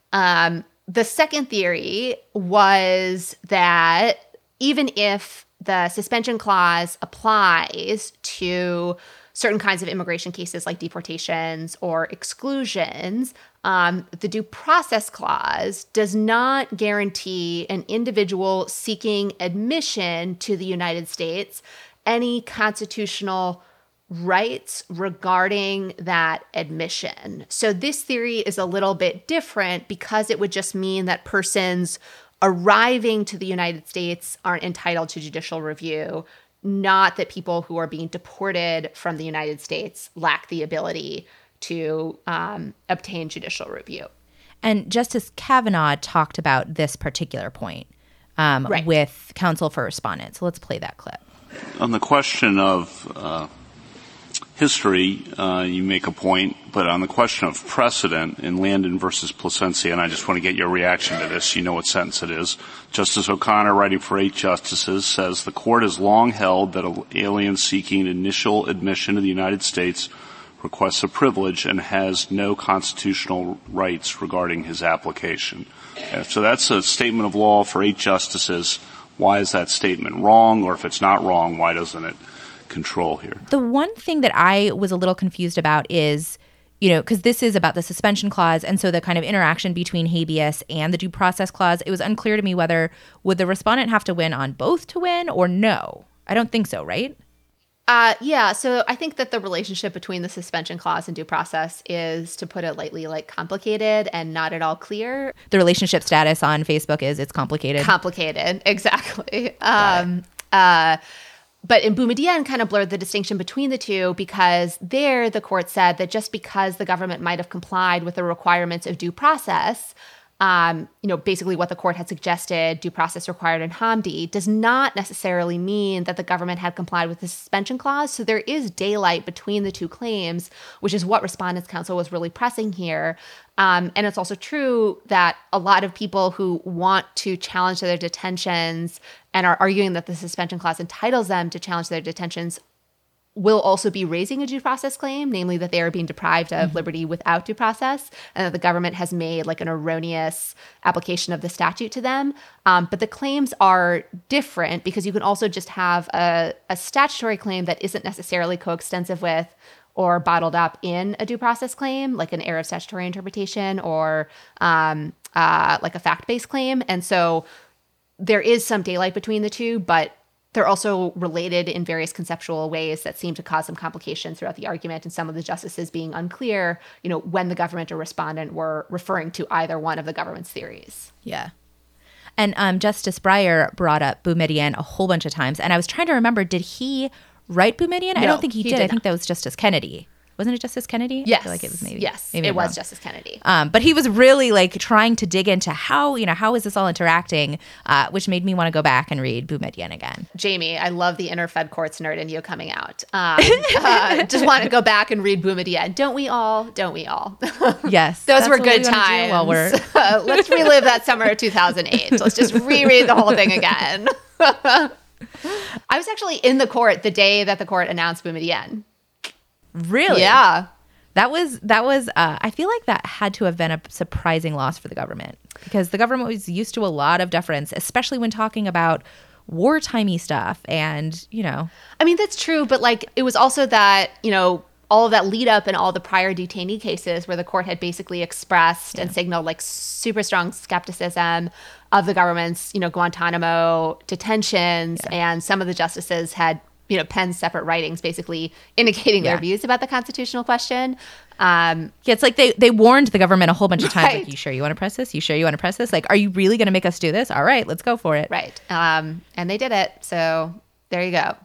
um, the second theory was that even if the suspension clause applies to certain kinds of immigration cases like deportations or exclusions, um, the due process clause does not guarantee an individual seeking admission to the United States any constitutional rights regarding that admission. So this theory is a little bit different, because it would just mean that persons arriving to the United States aren't entitled to judicial review, not that people who are being deported from the United States lack the ability to um, obtain judicial review. And Justice Kavanaugh talked about this particular point um, right. with counsel for respondents. So let's play that clip. On the question of uh, history, uh, you make a point, but on the question of precedent in Landon versus Plasencia, and I just want to get your reaction to this. You know what sentence it is. Justice O'Connor, writing for eight justices, says the court has long held that an alien seeking initial admission to the United States requests a privilege and has no constitutional rights regarding his application. And so that's a statement of law for eight justices. Why is that statement wrong? Or if it's not wrong, why doesn't it control here? The one thing that I was a little confused about is, you know, because this is about the suspension clause, and so the kind of interaction between habeas and the due process clause, it was unclear to me whether would the respondent have to win on both to win or no. I don't think so, right? Uh, yeah, so I think that the relationship between the suspension clause and due process is, to put it lightly, like complicated and not at all clear. The relationship status on Facebook is it's complicated. Complicated, exactly. Um, uh, but in Boumediene kind of blurred the distinction between the two, because there the court said that just because the government might have complied with the requirements of due process, Um, you know, basically what the court had suggested, due process required in Hamdi, does not necessarily mean that the government had complied with the suspension clause. So there is daylight between the two claims, which is what Respondents' Counsel was really pressing here. Um, and it's also true that a lot of people who want to challenge their detentions and are arguing that the suspension clause entitles them to challenge their detentions will also be raising a due process claim, namely that they are being deprived of mm-hmm. liberty without due process, and that the government has made like an erroneous application of the statute to them. Um, but the claims are different, because you can also just have a, a statutory claim that isn't necessarily coextensive with or bottled up in a due process claim, like an error of statutory interpretation or um, uh, like a fact-based claim. And so there is some daylight between the two, but they're also related in various conceptual ways that seem to cause some complications throughout the argument, and some of the justices being unclear, you know, when the government or respondent were referring to either one of the government's theories. Yeah. And um, Justice Breyer brought up Boumediene a whole bunch of times. And I was trying to remember, did he write Boumediene? No, I don't think he, he did. did I think not. that was Justice Kennedy. Wasn't it Justice Kennedy? Yes. I feel like it was maybe. Yes, maybe it I'm was wrong. Justice Kennedy. Um, but he was really like trying to dig into how, you know, how is this all interacting, uh, which made me want to go back and read Boumediene again. Jamie, I love the inner Fed courts nerd in you coming out. Um, uh, just want to go back and read Boumediene. Don't we all? Don't we all? Yes. Those that's were what good we wanna do times. while we're- Uh, let's relive that summer of two thousand eight. Let's just reread the whole thing again. I was actually in the court the day that the court announced Boumediene. Really? Yeah. That was, that was, uh, I feel like that had to have been a surprising loss for the government because the government was used to a lot of deference, especially when talking about wartimey stuff and, you know. I mean, that's true. But like, it was also that, you know, all of that lead up and all the prior detainee cases where the court had basically expressed yeah. and signaled like super strong skepticism of the government's, you know, Guantanamo detentions. Yeah. And some of the justices had, you know, penned separate writings basically indicating yeah. their views about the constitutional question. Um, yeah, it's like they, they warned the government a whole bunch of times, right. like, you sure you want to press this? You sure you want to press this? Like, are you really going to make us do this? All right, let's go for it. Right. Um, and they did it. So there you go.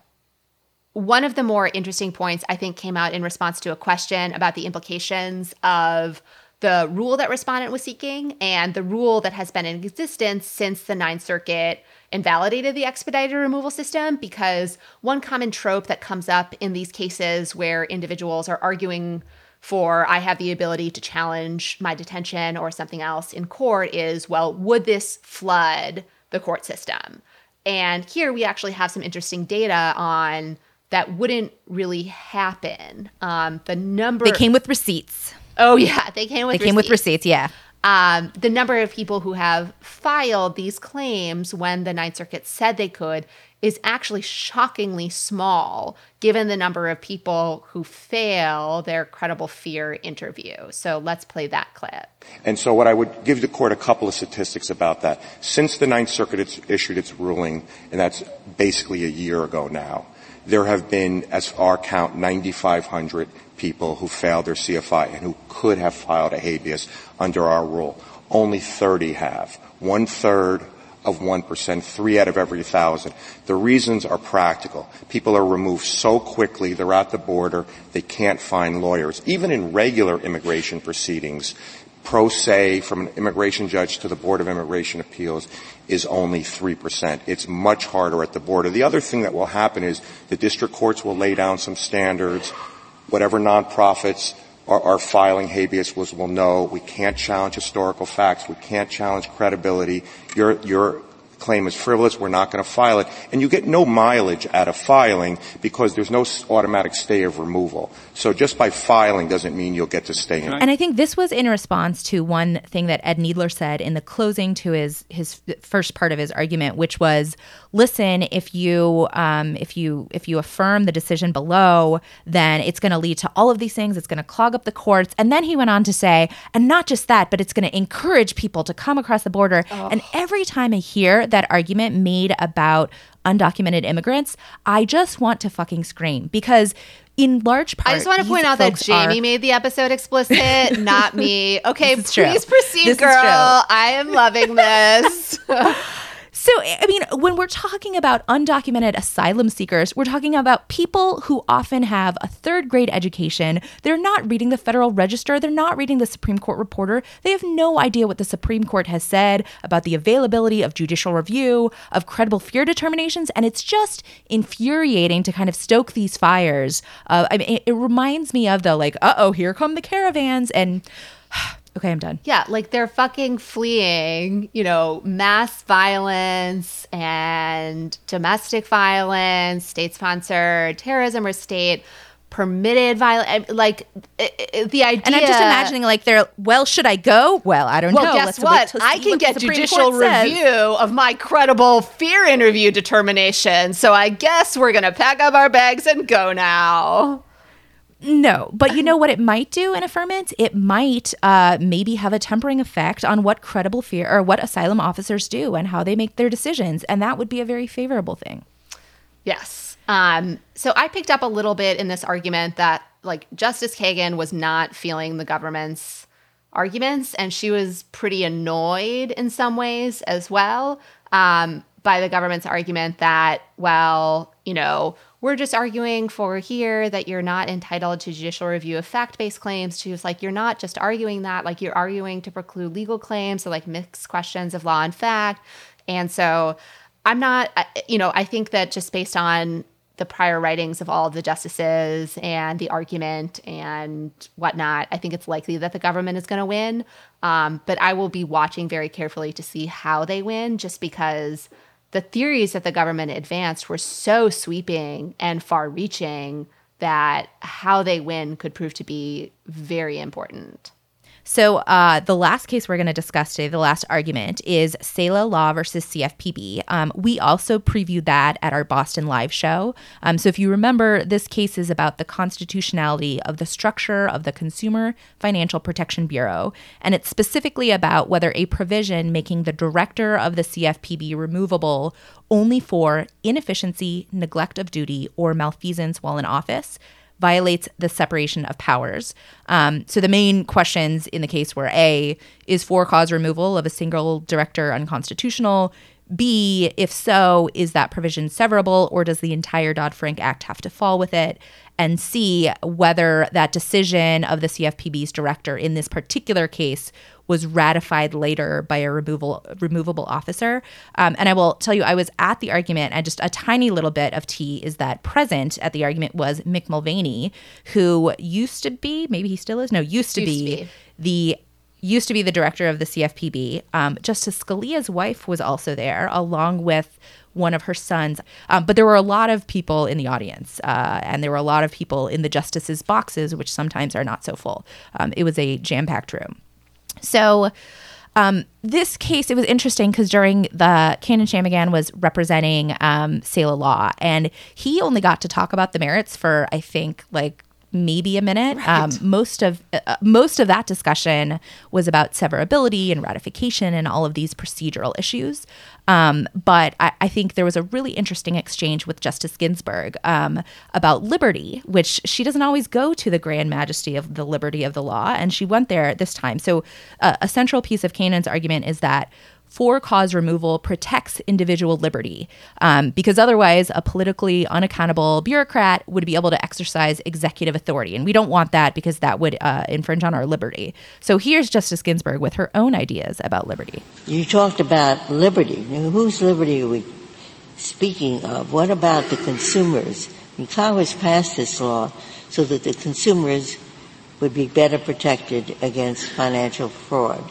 One of the more interesting points, I think, came out in response to a question about the implications of the rule that respondent was seeking and the rule that has been in existence since the Ninth Circuit invalidated the expedited removal system, because one common trope that comes up in these cases where individuals are arguing for I have the ability to challenge my detention or something else in court is, well, would this flood the court system? And here we actually have some interesting data on that wouldn't really happen. Um, the number They came with receipts. Oh, yeah. They came with They receipts. came with receipts, yeah. Um, the number of people who have filed these claims when the Ninth Circuit said they could is actually shockingly small, given the number of people who fail their credible fear interview. So let's play that clip. And so what I would give the court a couple of statistics about that. Since the Ninth Circuit it's issued its ruling, and that's basically a year ago now, there have been, as our count, ninety-five hundred people who failed their C F I and who could have filed a habeas under our rule. Only thirty have. One third of one percent, three out of every thousand. The reasons are practical. People are removed so quickly, they're at the border, they can't find lawyers. Even in regular immigration proceedings, pro se from an immigration judge to the Board of Immigration Appeals is only three percent. It's much harder at the border. The other thing that will happen is the district courts will lay down some standards. Whatever nonprofits are, are filing habeas was will know we can't challenge historical facts. We can't challenge credibility. Your, your claim is frivolous. We're not going to file it. And you get no mileage out of filing because there's no automatic stay of removal. So just by filing doesn't mean you'll get to stay in. And I think this was in response to one thing that Ed Needler said in the closing to his his first part of his argument, which was, listen, if you um, if you if you affirm the decision below, then it's going to lead to all of these things. It's going to clog up the courts. And then he went on to say, and not just that, but it's going to encourage people to come across the border. Oh. And every time I hear that argument made about undocumented immigrants, I just want to fucking scream, because in large part, I just want to point out that Jamie are, made the episode explicit, not me. Okay, please true. proceed, this girl. I am loving this. So, I mean, when we're talking about undocumented asylum seekers, we're talking about people who often have a third grade education. They're not reading the Federal Register. They're not reading the Supreme Court Reporter. They have no idea what the Supreme Court has said about the availability of judicial review, of credible fear determinations. And it's just infuriating to kind of stoke these fires. Uh, I mean, it, it reminds me of the like, uh-oh, here come the caravans. And okay, I'm done. Yeah, like they're fucking fleeing, you know, mass violence and domestic violence, state-sponsored terrorism or state-permitted violence. Like it, it, the idea. And I'm just imagining, like, they're, well, should I go? Well, I don't well, know. Guess Let's what? wait I see can what get the Supreme judicial Court says. review of my credible fear interview determination. So I guess we're going to pack up our bags and go now. No, but you know what it might do in affirmance? It might uh, maybe have a tempering effect on what credible fear or what asylum officers do and how they make their decisions. And that would be a very favorable thing. Yes. Um, so I picked up a little bit in this argument that like Justice Kagan was not feeling the government's arguments, and she was pretty annoyed in some ways as well um, by the government's argument that, well, you know, we're just arguing for here that you're not entitled to judicial review of fact-based claims. She was like, you're not just arguing that, like you're arguing to preclude legal claims, so like mixed questions of law and fact. And so I'm not, you know, I think that just based on the prior writings of all of the justices and the argument and whatnot, I think it's likely that the government is going to win. Um, but I will be watching very carefully to see how they win, just because the theories that the government advanced were so sweeping and far-reaching that how they win could prove to be very important. So uh, the last case we're going to discuss today, the last argument, is Seila Law versus C F P B. Um, we also previewed that at our Boston Live show. Um, so if you remember, this case is about the constitutionality of the structure of the Consumer Financial Protection Bureau, and it's specifically about whether a provision making the director of the C F P B removable only for inefficiency, neglect of duty, or malfeasance while in office violates the separation of powers. Um, so the main questions in the case were A, is for-cause removal of a single director unconstitutional? B, if so, is that provision severable, or does the entire Dodd-Frank Act have to fall with it? And C, whether that decision of the C F P B's director in this particular case was ratified later by a removal, removable officer. Um, and I will tell you, I was at the argument, and just a tiny little bit of tea is that present at the argument was Mick Mulvaney, who used to be, maybe he still is, no, used to, Used be, to be the used to be the director of the C F P B. Um, Justice Scalia's wife was also there, along with one of her sons. Um, but there were a lot of people in the audience, uh, and there were a lot of people in the justices' boxes, which sometimes are not so full. Um, it was a jam-packed room. So um, this case, it was interesting because during the Cannon Shammigan was representing um, Seila Law, and he only got to talk about the merits for, I think, like maybe a minute. Right. Um, most of uh, most of that discussion was about severability and ratification and all of these procedural issues. Um, but I, I think there was a really interesting exchange with Justice Ginsburg um, about liberty, which she doesn't always go to the grand majesty of the liberty of the law, and she went there this time. So uh, a central piece of Cannon's argument is that for-cause removal protects individual liberty um, because otherwise a politically unaccountable bureaucrat would be able to exercise executive authority. And we don't want that because that would uh, infringe on our liberty. So here's Justice Ginsburg with her own ideas about liberty. You talked about liberty. Now, whose liberty are we speaking of? What about the consumers? I mean, Congress passed this law so that the consumers would be better protected against financial fraud.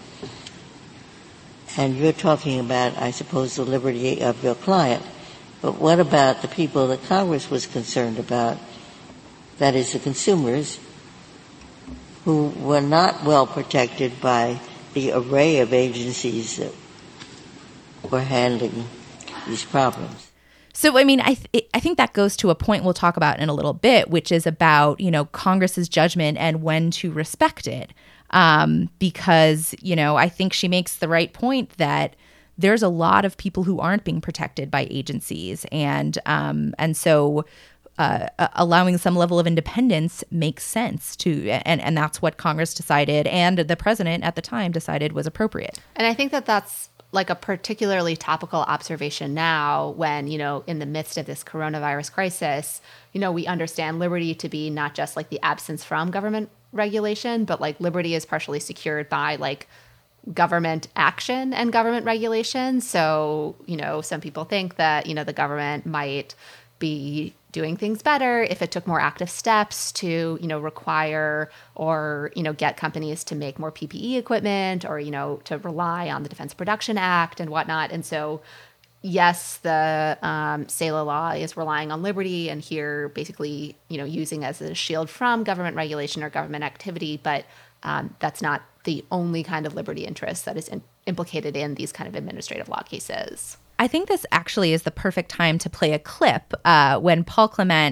And you're talking about, I suppose, the liberty of your client. But what about the people that Congress was concerned about, that is, the consumers, who were not well protected by the array of agencies that were handling these problems? So, I mean, I th- I think that goes to a point we'll talk about in a little bit, which is about, you know, Congress's judgment and when to respect it. Um, because, you know, I think she makes the right point that there's a lot of people who aren't being protected by agencies. And um, and so uh, allowing some level of independence makes sense to, and, and that's what Congress decided and the president at the time decided was appropriate. And I think that that's like a particularly topical observation now when, you know, in the midst of this coronavirus crisis, you know, we understand liberty to be not just like the absence from government regulation, but like liberty is partially secured by like government action and government regulation. So, you know, some people think that, you know, the government might be doing things better if it took more active steps to, you know, require or, you know, get companies to make more P P E equipment or, you know, to rely on the Defense Production Act and whatnot. And so, yes, the um, Seila Law is relying on liberty and here basically, you know, using as a shield from government regulation or government activity, but um, that's not the only kind of liberty interest that is in- implicated in these kind of administrative law cases. I think this actually is the perfect time to play a clip uh, when Paul Clement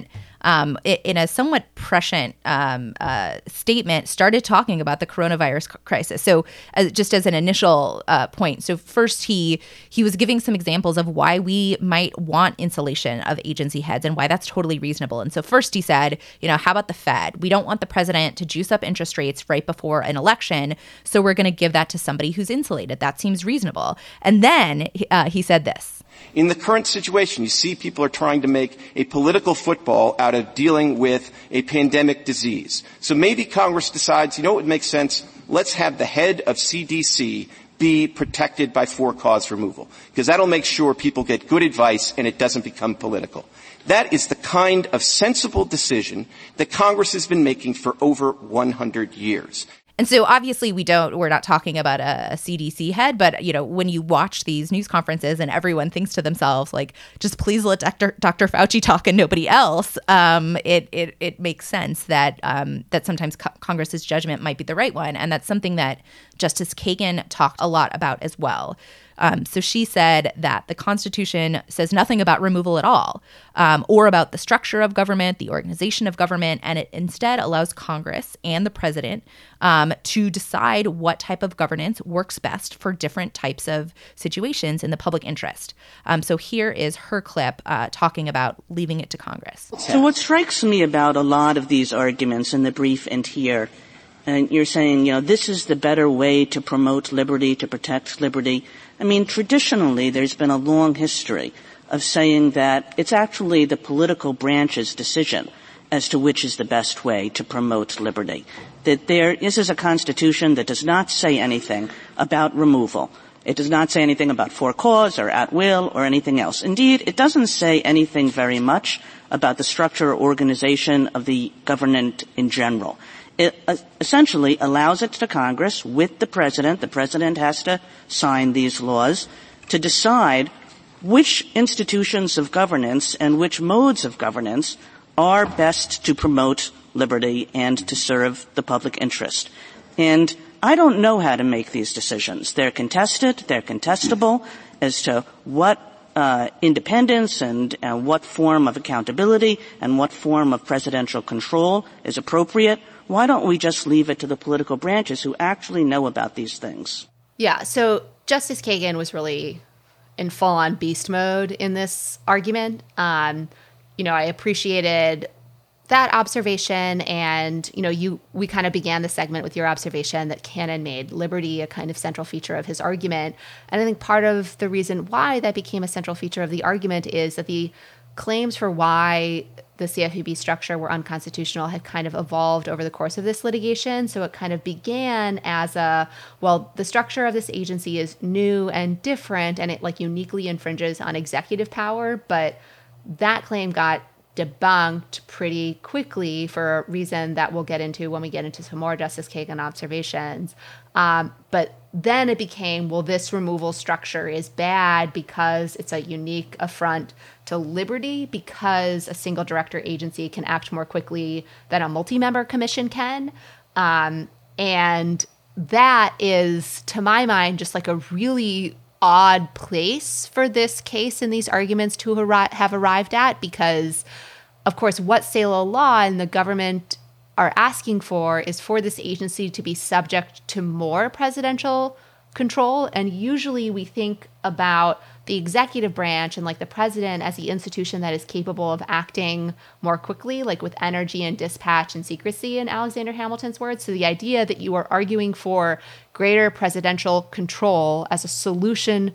um, in a somewhat prescient um, uh, statement, started talking about the coronavirus crisis. So uh, just as an initial uh, point, so first he he was giving some examples of why we might want insulation of agency heads and why that's totally reasonable. And so first he said, you know, how about the Fed? We don't want the president to juice up interest rates right before an election, so we're going to give that to somebody who's insulated. That seems reasonable. And then uh, he said this. In the current situation, you see people are trying to make a political football out of dealing with a pandemic disease. So maybe Congress decides, you know what would make sense? Let's have the head of C D C be protected by for-cause removal, because that'll make sure people get good advice and it doesn't become political. That is the kind of sensible decision that Congress has been making for over one hundred years. And so obviously we don't, we're not talking about a, a C D C head, but, you know, when you watch these news conferences and everyone thinks to themselves, like, just please let Doctor Doctor Fauci talk and nobody else, um, it, it, it makes sense that, um, that sometimes co- Congress's judgment might be the right one. And that's something that Justice Kagan talked a lot about as well. Um, so she said that the Constitution says nothing about removal at all, um, or about the structure of government, the organization of government, and it instead allows Congress and the president um, to decide what type of governance works best for different types of situations in the public interest. Um, so here is her clip uh, talking about leaving it to Congress. So what strikes me about a lot of these arguments in the brief and here, and you're saying, you know, this is the better way to promote liberty, to protect liberty. I mean, traditionally, there's been a long history of saying that it's actually the political branch's decision as to which is the best way to promote liberty. That there this is a Constitution that does not say anything about removal. It does not say anything about for cause or at will or anything else. Indeed, it doesn't say anything very much about the structure or organization of the government in general. It uh, essentially allows it to Congress with the president. The president has to sign these laws to decide which institutions of governance and which modes of governance are best to promote liberty and to serve the public interest. And I don't know how to make these decisions. They're contested. They're contestable as to what uh, independence and uh, what form of accountability and what form of presidential control is appropriate. Why don't we just leave it to the political branches who actually know about these things? Yeah, so Justice Kagan was really in full-on beast mode in this argument. Um, you know, I appreciated that observation, and, you know, you we kind of began the segment with your observation that Cannon made liberty a kind of central feature of his argument. And I think part of the reason why that became a central feature of the argument is that the claims for why the C F P B structure were unconstitutional had kind of evolved over the course of this litigation. So it kind of began as a, well, the structure of this agency is new and different, and it like uniquely infringes on executive power. But that claim got debunked pretty quickly for a reason that we'll get into when we get into some more Justice Kagan observations. Um, but then it became, well, this removal structure is bad because it's a unique affront to liberty, because a single director agency can act more quickly than a multi-member commission can. Um, and that is, to my mind, just like a really odd place for this case and these arguments to arri- have arrived at, because, of course, what Selah law and the government are asking for is for this agency to be subject to more presidential control. And usually we think about the executive branch and like the president as the institution that is capable of acting more quickly, like with energy and dispatch and secrecy, in Alexander Hamilton's words. So the idea that you are arguing for greater presidential control as a solution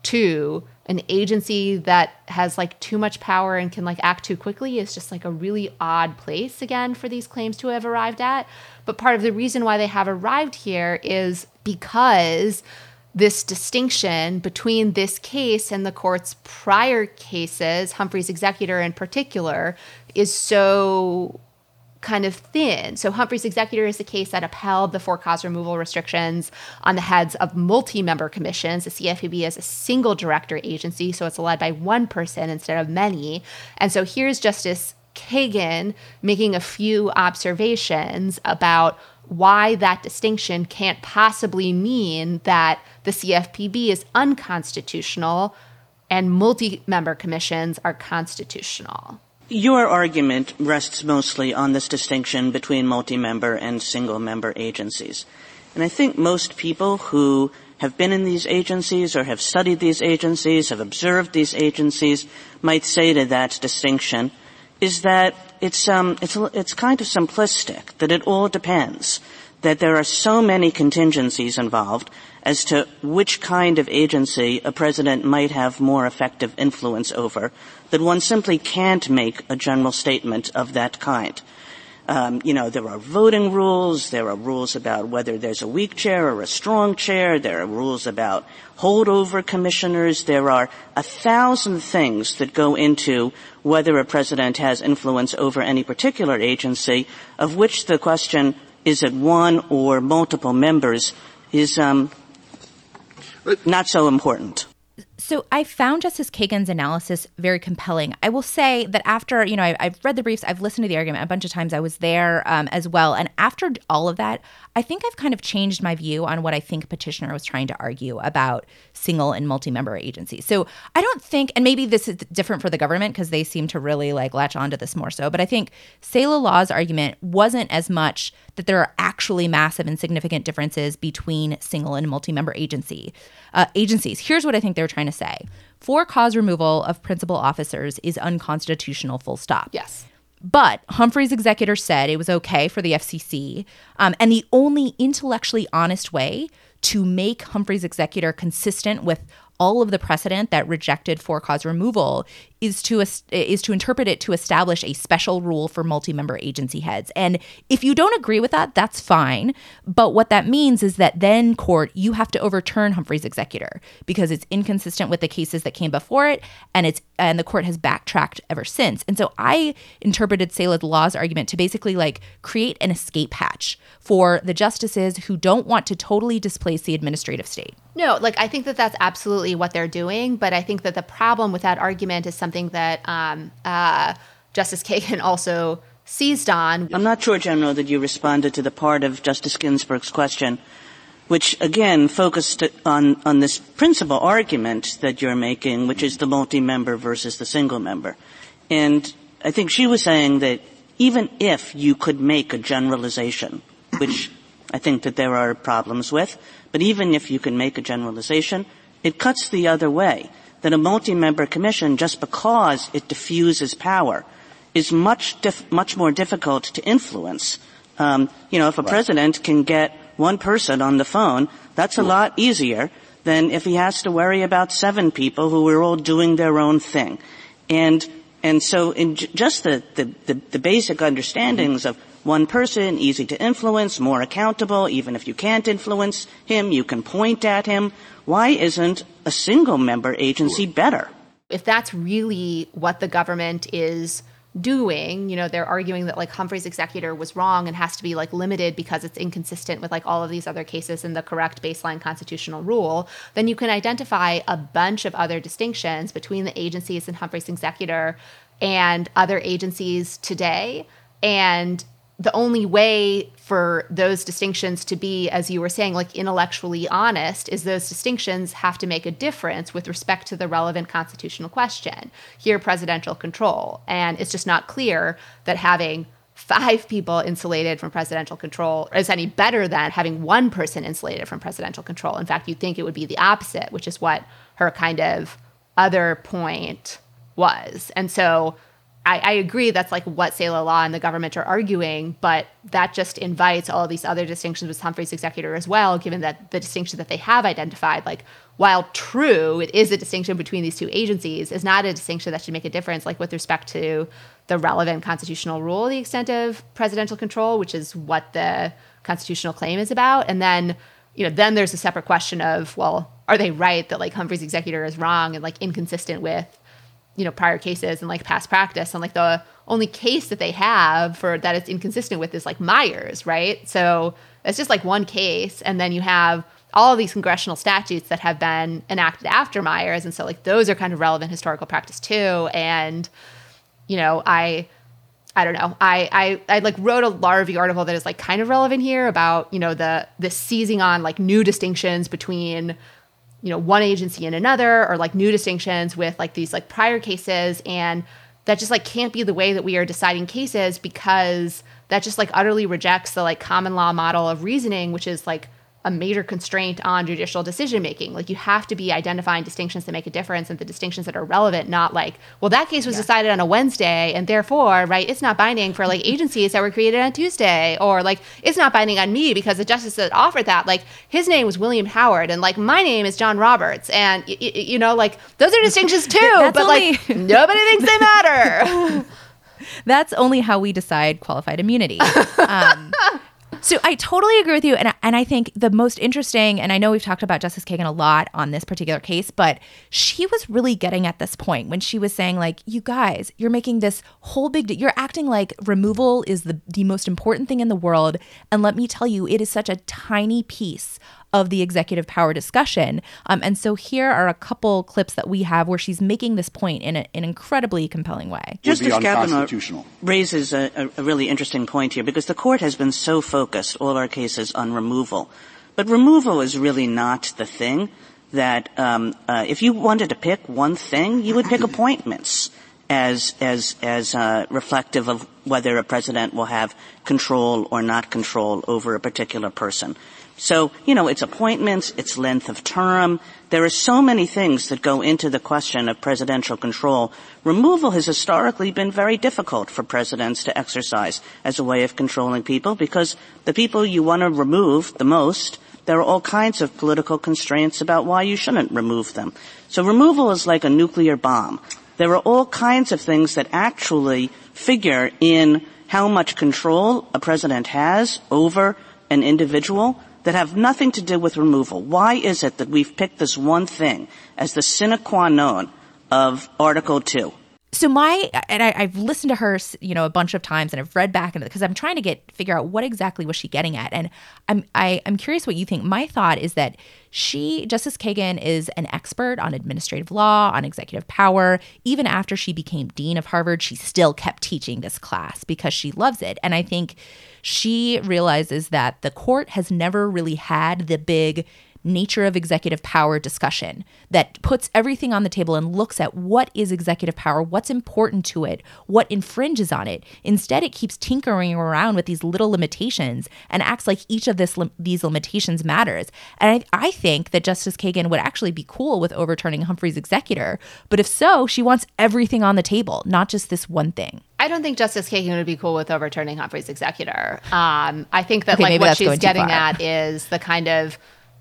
to an agency that has like too much power and can like act too quickly is just like a really odd place, again, for these claims to have arrived at. But part of the reason why they have arrived here is because this distinction between this case and the court's prior cases, Humphrey's Executor in particular, is so kind of thin. So Humphrey's Executor is the case that upheld the for-cause removal restrictions on the heads of multi-member commissions. The C F P B is a single director agency, so it's led by one person instead of many. And so here's Justice Kagan making a few observations about why that distinction can't possibly mean that the C F P B is unconstitutional and multi-member commissions are constitutional. Your argument rests mostly on this distinction between multi-member and single-member agencies. And I think most people who have been in these agencies or have studied these agencies, have observed these agencies, might say to that distinction is that it's, um, it's, it's kind of simplistic, that it all depends, that there are so many contingencies involved as to which kind of agency a president might have more effective influence over, that one simply can't make a general statement of that kind. Um, you know, there are voting rules, there are rules about whether there's a weak chair or a strong chair, there are rules about holdover commissioners, there are a thousand things that go into whether a president has influence over any particular agency, of which the question, is it one or multiple members, is um, not so important. So I found Justice Kagan's analysis very compelling. I will say that after, you know, I, I've read the briefs, I've listened to the argument a bunch of times. I was there um, as well. And after all of that, I think I've kind of changed my view on what I think petitioner was trying to argue about single and multi-member agencies. So I don't think, and maybe this is different for the government because they seem to really like latch onto this more so, but I think Seila Law's argument wasn't as much that there are actually massive and significant differences between single and multi-member agency uh, agencies. Here's what I think they were trying to say. For cause removal of principal officers is unconstitutional, full stop. Yes. But Humphrey's executor said it was okay for the F C C, um, and the only intellectually honest way to make Humphrey's executor consistent with all of the precedent that rejected for cause removal is to is to interpret it to establish a special rule for multi-member agency heads. And if you don't agree with that, that's fine. But what that means is that then, court, you have to overturn Humphrey's executor because it's inconsistent with the cases that came before it, and it's and the court has backtracked ever since. And so I interpreted Seila Law's argument to basically like create an escape hatch for the justices who don't want to totally displace the administrative state. No, like I think that that's absolutely what they're doing, but I think that the problem with that argument is something that um, uh, Justice Kagan also seized on. I'm not sure, General, that you responded to the part of Justice Ginsburg's question, which again focused on, on this principal argument that you're making, which is the multi-member versus the single member. And I think she was saying that even if you could make a generalization, which I think that there are problems with, but even if you can make a generalization, it cuts the other way, that a multi-member commission, just because it diffuses power, is much dif- much more difficult to influence. Um, you know, if a right. president can get one person on the phone, that's a yeah. lot easier than if he has to worry about seven people who are all doing their own thing. And and so in j- just the, the, the, the basic understandings mm-hmm. of one person, easy to influence, more accountable, even if you can't influence him, you can point at him. Why isn't a single-member agency better? If that's really what the government is doing, you know, they're arguing that like Humphrey's executor was wrong and has to be like limited because it's inconsistent with like all of these other cases and the correct baseline constitutional rule, then you can identify a bunch of other distinctions between the agencies and Humphrey's executor and other agencies today. And the only way for those distinctions to be, as you were saying, like intellectually honest, is those distinctions have to make a difference with respect to the relevant constitutional question. Here, presidential control. And it's just not clear that having five people insulated from presidential control is any better than having one person insulated from presidential control. In fact, you'd think it would be the opposite, which is what her kind of other point was. And so I, I agree that's like what Seila Law and the government are arguing, but that just invites all of these other distinctions with Humphrey's executor as well, given that the distinction that they have identified, like while true, it is a distinction between these two agencies, is not a distinction that should make a difference, like with respect to the relevant constitutional rule, the extent of presidential control, which is what the constitutional claim is about. And then, you know, then there's a separate question of, well, are they right that like Humphrey's executor is wrong and like inconsistent with, you know, prior cases and like past practice, and like the only case that they have for that it's inconsistent with is like Myers, right? So it's just like one case, and then you have all of these congressional statutes that have been enacted after Myers, and so like those are kind of relevant historical practice too. And you know, I I don't know, I I I like wrote a Law Review article that is like kind of relevant here about, you know, the the seizing on like new distinctions between, you know, one agency and another, or like new distinctions with like these like prior cases. And that just like can't be the way that we are deciding cases, because that just like utterly rejects the like common law model of reasoning, which is like a major constraint on judicial decision making. Like you have to be identifying distinctions that make a difference and the distinctions that are relevant, not like, well, that case was yeah. decided on a Wednesday and therefore, right, it's not binding for like agencies that were created on Tuesday, or like it's not binding on me because the justice that offered that, like his name was William Howard and like my name is John Roberts. And y- y- you know, like those are distinctions too, but only- like nobody thinks they matter. That's only how we decide qualified immunity. Um, So I totally agree with you. And, and I think the most interesting, and I know we've talked about Justice Kagan a lot on this particular case, but she was really getting at this point when she was saying, like, you guys, you're making this whole big deal. You're acting like removal is the, the most important thing in the world. And let me tell you, it is such a tiny piece of the executive power discussion. Um, and so here are a couple clips that we have where she's making this point in a, an incredibly compelling way. Justice Kavanaugh raises a, a really interesting point here, because the court has been so focused, all our cases, on removal. But removal is really not the thing that um, uh, if you wanted to pick one thing, you would pick appointments as as as uh, reflective of whether a president will have control or not control over a particular person. So, you know, it's appointments, it's length of term. There are so many things that go into the question of presidential control. Removal has historically been very difficult for presidents to exercise as a way of controlling people, because the people you want to remove the most, there are all kinds of political constraints about why you shouldn't remove them. So removal is like a nuclear bomb. There are all kinds of things that actually figure in how much control a president has over an individual that have nothing to do with removal. Why is it that we've picked this one thing as the sine qua non of Article two? So my, and I, I've listened to her, you know, a bunch of times, and I've read back into it because I'm trying to get figure out what exactly was she getting at, and I'm I, I'm curious what you think. My thought is that she, Justice Kagan, is an expert on administrative law, on executive power. Even after she became dean of Harvard, she still kept teaching this class because she loves it, and I think she realizes that the court has never really had the big nature of executive power discussion that puts everything on the table and looks at what is executive power, what's important to it, what infringes on it. Instead, it keeps tinkering around with these little limitations and acts like each of this, these limitations matters. And I, I think that Justice Kagan would actually be cool with overturning Humphrey's executor, but if so, she wants everything on the table, not just this one thing. I don't think Justice Kagan would be cool with overturning Humphrey's executor. Um, I think that okay, like what she's getting far. at is the kind of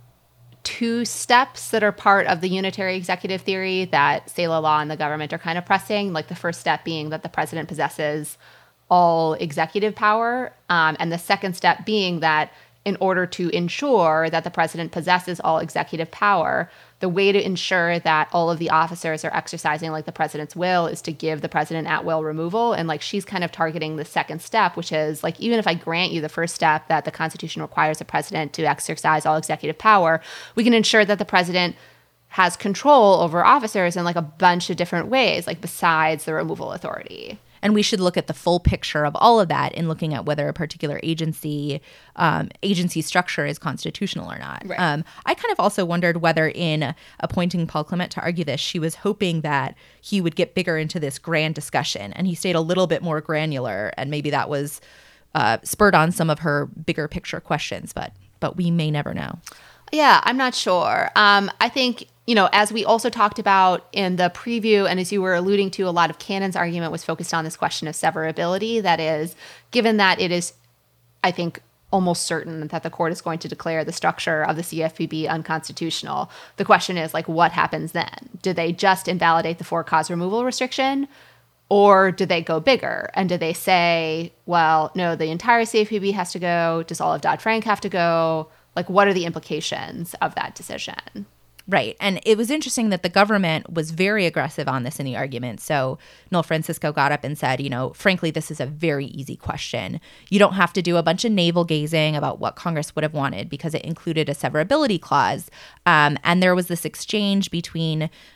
two steps that are part of the unitary executive theory that Selah Law and the government are kind of pressing. Like the first step being that the president possesses all executive power, um, and the second step being that in order to ensure that the president possesses all executive power, the way to ensure that all of the officers are exercising like the president's will is to give the president at-will removal. And like she's kind of targeting the second step, which is like, even if I grant you the first step that the Constitution requires the president to exercise all executive power, we can ensure that the president has control over officers in like a bunch of different ways, like besides the removal authority. And we should look at the full picture of all of that in looking at whether a particular agency um, agency structure is constitutional or not. Right. Um, I kind of also wondered whether in appointing Paul Clement to argue this, she was hoping that he would get bigger into this grand discussion. And he stayed a little bit more granular. And maybe that was uh, spurred on some of her bigger picture questions. But but we may never know. Yeah, I'm not sure. Um, I think, you know, as we also talked about in the preview, and as you were alluding to, a lot of Cannon's argument was focused on this question of severability. That is, given that it is, I think, almost certain that the court is going to declare the structure of the C F P B unconstitutional, the question is, like, what happens then? Do they just invalidate the for-cause removal restriction? Or do they go bigger? And do they say, well, no, the entire C F P B has to go? Does all of Dodd-Frank have to go? Like, what are the implications of that decision? Right. And it was interesting that the government was very aggressive on this in the argument. So Noel Francisco got up and said, you know, frankly, this is a very easy question. You don't have to do a bunch of navel gazing about what Congress would have wanted because it included a severability clause. Um, and there was this exchange between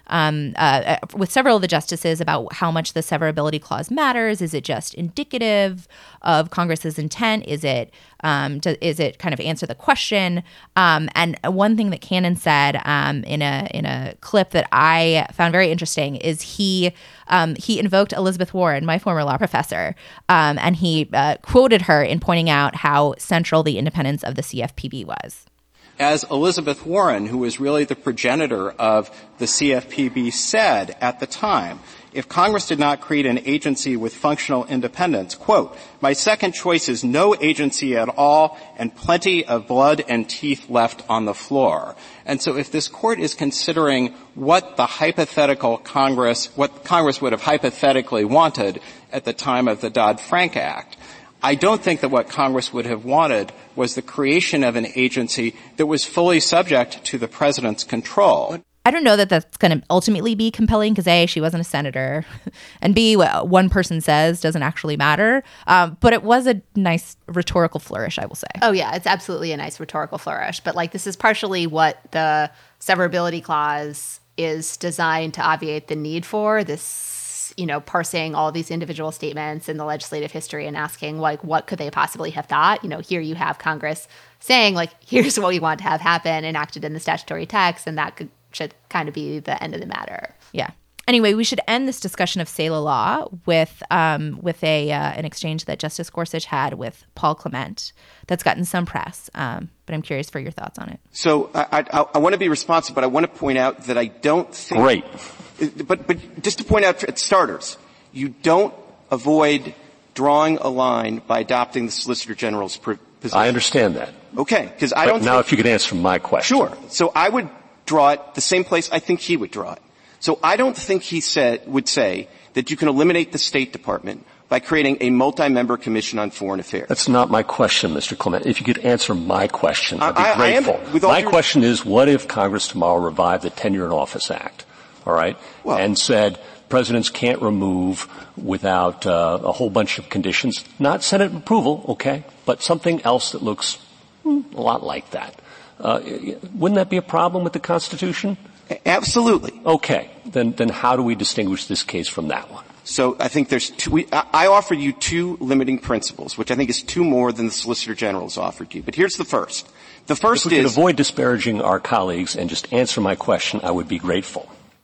um, uh, with several of the justices about how much the severability clause matters. Is it just indicative of Congress's intent? Is it um, to, is it kind of answer the question? Um, and one thing that Cannon said um, in a in a clip that I found very interesting is he um, he invoked Elizabeth Warren, my former law professor, um, and he uh, quoted her in pointing out how central the independence of the C F P B was. As Elizabeth Warren, who was really the progenitor of the C F P B, said at the time, if Congress did not create an agency with functional independence, quote, my second choice is no agency at all and plenty of blood and teeth left on the floor. And so if this court is considering what the hypothetical Congress, what Congress would have hypothetically wanted at the time of the Dodd-Frank Act, I don't think that what Congress would have wanted was the creation of an agency that was fully subject to the president's control. I don't know that that's going to ultimately be compelling because A, she wasn't a senator, and B, what one person says doesn't actually matter. Um, but it was a nice rhetorical flourish, I will say. Oh, yeah, it's absolutely a nice rhetorical flourish. But like this is partially what the severability clause is designed to obviate the need for, this you know, parsing all these individual statements in the legislative history and asking, like, what could they possibly have thought? You know, here you have Congress saying, like, here's what we want to have happen enacted in the statutory text, and that could, should kind of be the end of the matter. Yeah. Anyway, we should end this discussion of Saylor Law with um, with a uh, an exchange that Justice Gorsuch had with Paul Clement that's gotten some press, um, but I'm curious for your thoughts on it. So I, I, I want to be responsive, but I want to point out that I don't think— Great. But, but just to point out at starters, you don't avoid drawing a line by adopting the Solicitor General's position. I understand that. Okay, because I but don't now think, if you could answer my question. Sure. So I would draw it the same place I think he would draw it. So I don't think he said, would say that you can eliminate the State Department by creating a multi-member commission on foreign affairs. That's not my question, Mister Clement. If you could answer my question, I'd be I, grateful. I am, with all my your... question is, what if Congress tomorrow revived the Tenure in Office Act, all right, well, and said presidents can't remove without uh, a whole bunch of conditions, not Senate approval, okay, but something else that looks hmm, a lot like that. Uh, wouldn't that be a problem with the Constitution? Absolutely. Okay. Then, then how do we distinguish this case from that one? So I think there's two, we, I, I offer you two limiting principles, which I think is two more than the Solicitor General has offered you. But here's the first. The first if we is— could avoid disparaging our colleagues and just answer my question, I would be grateful.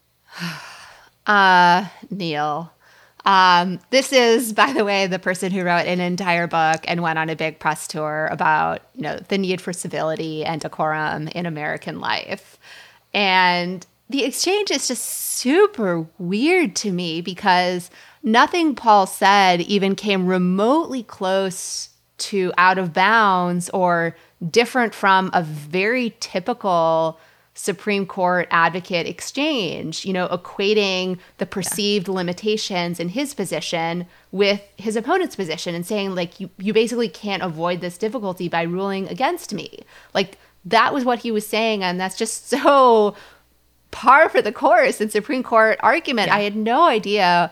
Uh, Neil. Um, this is, by the way, the person who wrote an entire book and went on a big press tour about, you know, the need for civility and decorum in American life. And the exchange is just super weird to me because nothing Paul said even came remotely close to out of bounds or different from a very typical Supreme Court advocate exchange, you know, equating the perceived yeah. limitations in his position with his opponent's position and saying, like, you, you basically can't avoid this difficulty by ruling against me. Like, that was what he was saying, and that's just so par for the course in Supreme Court argument. Yeah. I had no idea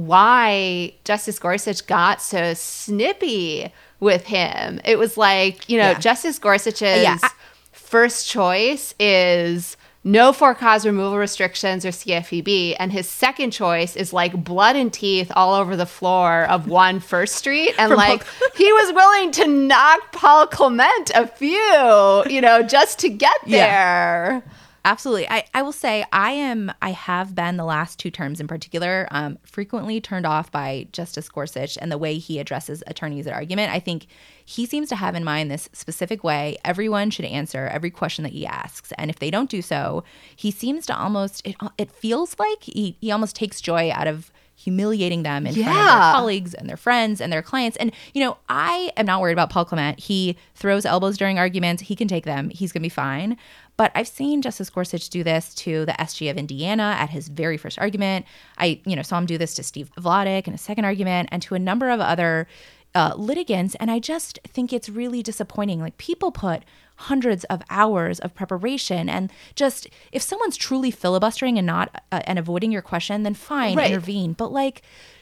why Justice Gorsuch got so snippy with him. It was like, you know, yeah. Justice Gorsuch's yeah. I- first choice is no for-cause removal restrictions or C F P B, and his second choice is like blood and teeth all over the floor of one First Street, and like he was willing to knock Paul Clement a few, you know, just to get there. Yeah. Absolutely. I, I will say I am, I have been the last two terms in particular, um, frequently turned off by Justice Gorsuch and the way he addresses attorneys at argument. I think he seems to have in mind this specific way. Everyone should answer every question that he asks. And if they don't do so, he seems to almost, it, it feels like he, he almost takes joy out of humiliating them in yeah. front of their colleagues and their friends and their clients. And, you know, I am not worried about Paul Clement. He throws elbows during arguments. He can take them. He's going to be fine. But I've seen Justice Gorsuch do this to the S G of Indiana at his very first argument. I, you know, saw him do this to Steve Vladeck in a second argument and to a number of other uh, litigants. And I just think it's really disappointing. Like, people put hundreds of hours of preparation, and just if someone's truly filibustering and not uh, and avoiding your question, then fine, right. intervene. But like,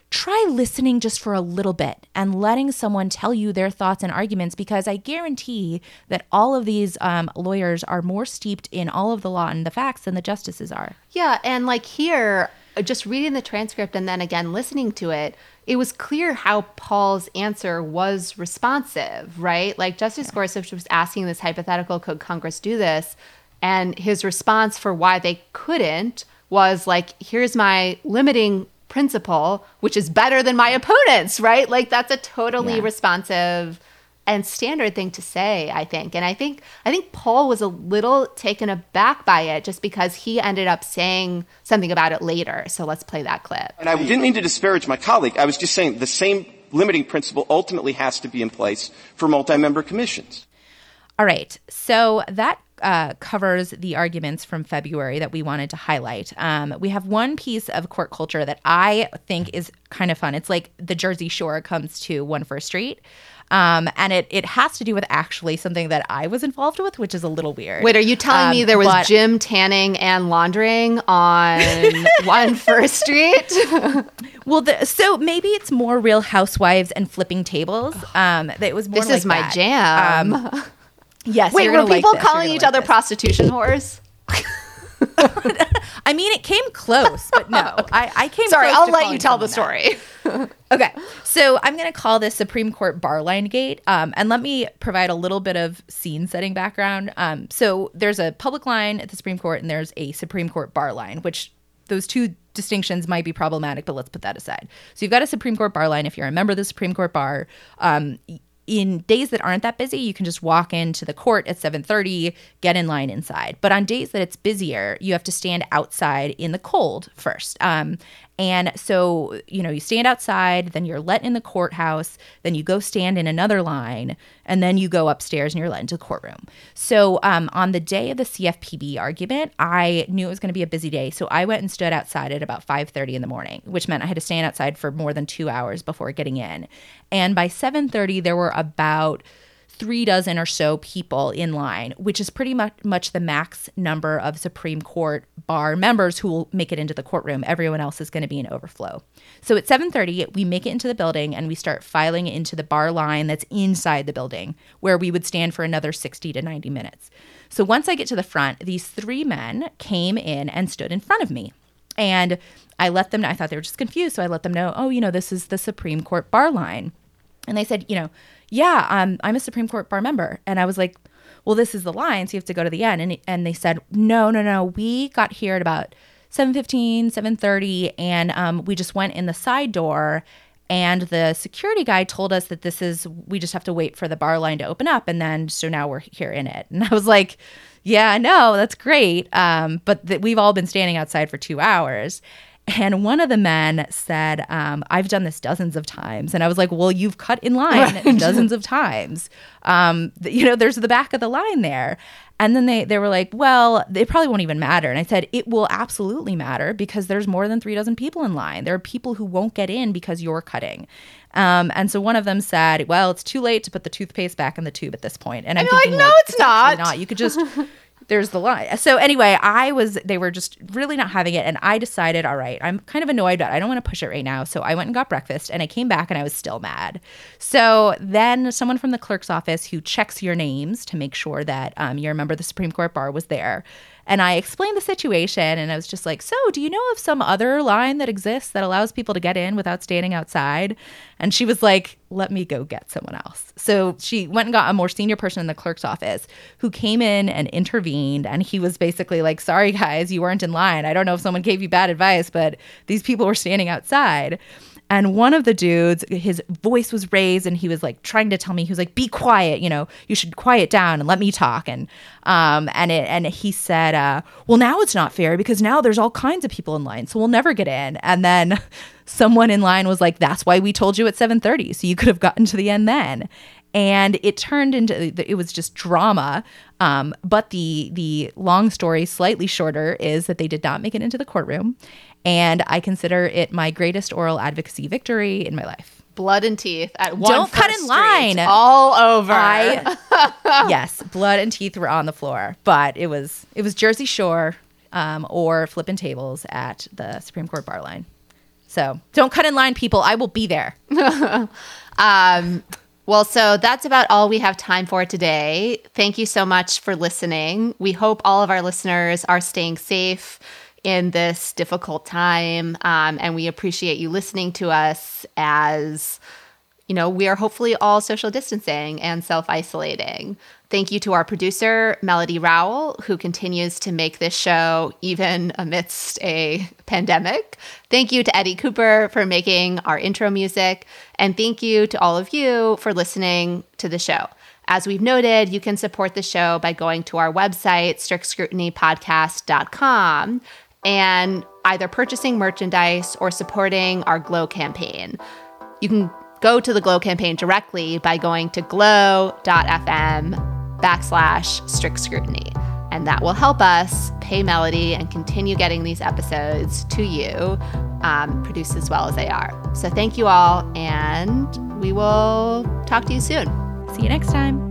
try listening just for a little bit and letting someone tell you their thoughts and arguments, because I guarantee that all of these um, lawyers are more steeped in all of the law and the facts than the justices are. Yeah, and like here, just reading the transcript and then again listening to it, it was clear how Paul's answer was responsive, right? Like Justice yeah. Gorsuch was asking this hypothetical, could Congress do this? And his response for why they couldn't was like, here's my limiting principle, which is better than my opponent's, right? Like that's a totally yeah. responsive and standard thing to say, I think. And I think I think Paul was a little taken aback by it just because he ended up saying something about it later. So let's play that clip. And I didn't mean to disparage my colleague. I was just saying the same limiting principle ultimately has to be in place for multi-member commissions. All right. So that Uh, covers the arguments from February that we wanted to highlight. Um, we have one piece of court culture that I think is kind of fun. It's like the Jersey Shore comes to one First Street. Um, and it, it has to do with actually something that I was involved with, which is a little weird. Wait, are you telling um, me there was but- gym tanning and laundering on one First Street? Well, the, so maybe it's more Real Housewives and flipping tables. Um, that it was more this like is my that. jam. Um, Yes. Wait, were people like calling each like other this. prostitution whores? I mean, it came close, but no. I, I came Sorry, close I'll to let calling you tell the someone story. Okay. So I'm going to call this Supreme Court bar line gate. Um, and let me provide a little bit of scene setting background. Um, so there's a public line at the Supreme Court and there's a Supreme Court bar line, which those two distinctions might be problematic, but let's put that aside. So you've got a Supreme Court bar line. If you're a member of the Supreme Court bar, um, in days that aren't that busy, you can just walk into the court at seven thirty, get in line inside. But on days that it's busier, you have to stand outside in the cold first. Um, and so, you know, you stand outside, then you're let in the courthouse, then you go stand in another line, and then you go upstairs and you're let into the courtroom. So um, on the day of the C F P B argument, I knew it was going to be a busy day. So I went and stood outside at about five thirty in the morning, which meant I had to stand outside for more than two hours before getting in. And by seven thirty, there were about three dozen or so people in line, which is pretty much, much the max number of Supreme Court bar members who will make it into the courtroom. Everyone else is going to be in overflow. So at seven thirty, we make it into the building and we start filing into the bar line that's inside the building, where we would stand for another sixty to ninety minutes. So once I get to the front, these three men came in and stood in front of me. And I let them know, I thought they were just confused, so I let them know, oh, you know, this is the Supreme Court bar line. And they said, you know, yeah, um, I'm a Supreme Court bar member. And I was like, well, this is the line, so you have to go to the end. And and they said, no, no, no, we got here at about seven fifteen, seven thirty, and um, we just went in the side door. And the security guy told us that this is, we just have to wait for the bar line to open up. And then, so now we're here in it. And I was like, yeah, no, that's great. Um, but th- we've all been standing outside for two hours. And one of the men said, um, I've done this dozens of times. And I was like, well, you've cut in line right. dozens of times. Um, th- you know, there's the back of the line there. And then they, they were like, well, it probably won't even matter. And I said, it will absolutely matter because there's more than three dozen people in line. There are people who won't get in because you're cutting. Um, and so one of them said, well, it's too late to put the toothpaste back in the tube at this point. And I'm and thinking, like, no, like, it's, it's not. not. You could just... There's the line. So anyway, I was, they were just really not having it. And I decided, all right, I'm kind of annoyed, but I don't want to push it right now. So I went and got breakfast and I came back and I was still mad. So then someone from the clerk's office who checks your names to make sure that um, you're a member of the Supreme Court bar was there. And I explained the situation and I was just like, so do you know of some other line that exists that allows people to get in without standing outside? And she was like, let me go get someone else. So she went and got a more senior person in the clerk's office who came in and intervened. And he was basically like, sorry, guys, you weren't in line. I don't know if someone gave you bad advice, but these people were standing outside. And one of the dudes, his voice was raised and he was like trying to tell me, he was like, be quiet, you know, you should quiet down and let me talk. And um, and it, and he said, uh, well, now it's not fair because now there's all kinds of people in line, so we'll never get in. And then someone in line was like, that's why we told you at seven thirty, so you could have gotten to the end then. And it turned into, it was just drama. Um, but the the long story, slightly shorter, is that they did not make it into the courtroom. And I consider it my greatest oral advocacy victory in my life. Blood and teeth at one Don't cut in line. Street, all over. I, yes, blood and teeth were on the floor. But it was it was Jersey Shore um, or flipping tables at the Supreme Court bar line. So don't cut in line, people. I will be there. um, well, so that's about all we have time for today. Thank you so much for listening. We hope all of our listeners are staying safe in this difficult time. Um, and we appreciate you listening to us as, you know, we are hopefully all social distancing and self-isolating. Thank you to our producer, Melody Rowell, who continues to make this show even amidst a pandemic. Thank you to Eddie Cooper for making our intro music. And thank you to all of you for listening to the show. As we've noted, you can support the show by going to our website, strict scrutiny podcast dot com, and either purchasing merchandise or supporting our GLOW campaign. You can go to the GLOW campaign directly by going to glow.fm backslash strict scrutiny. And that will help us pay Melody and continue getting these episodes to you, um, produced as well as they are. So thank you all, and we will talk to you soon. See you next time.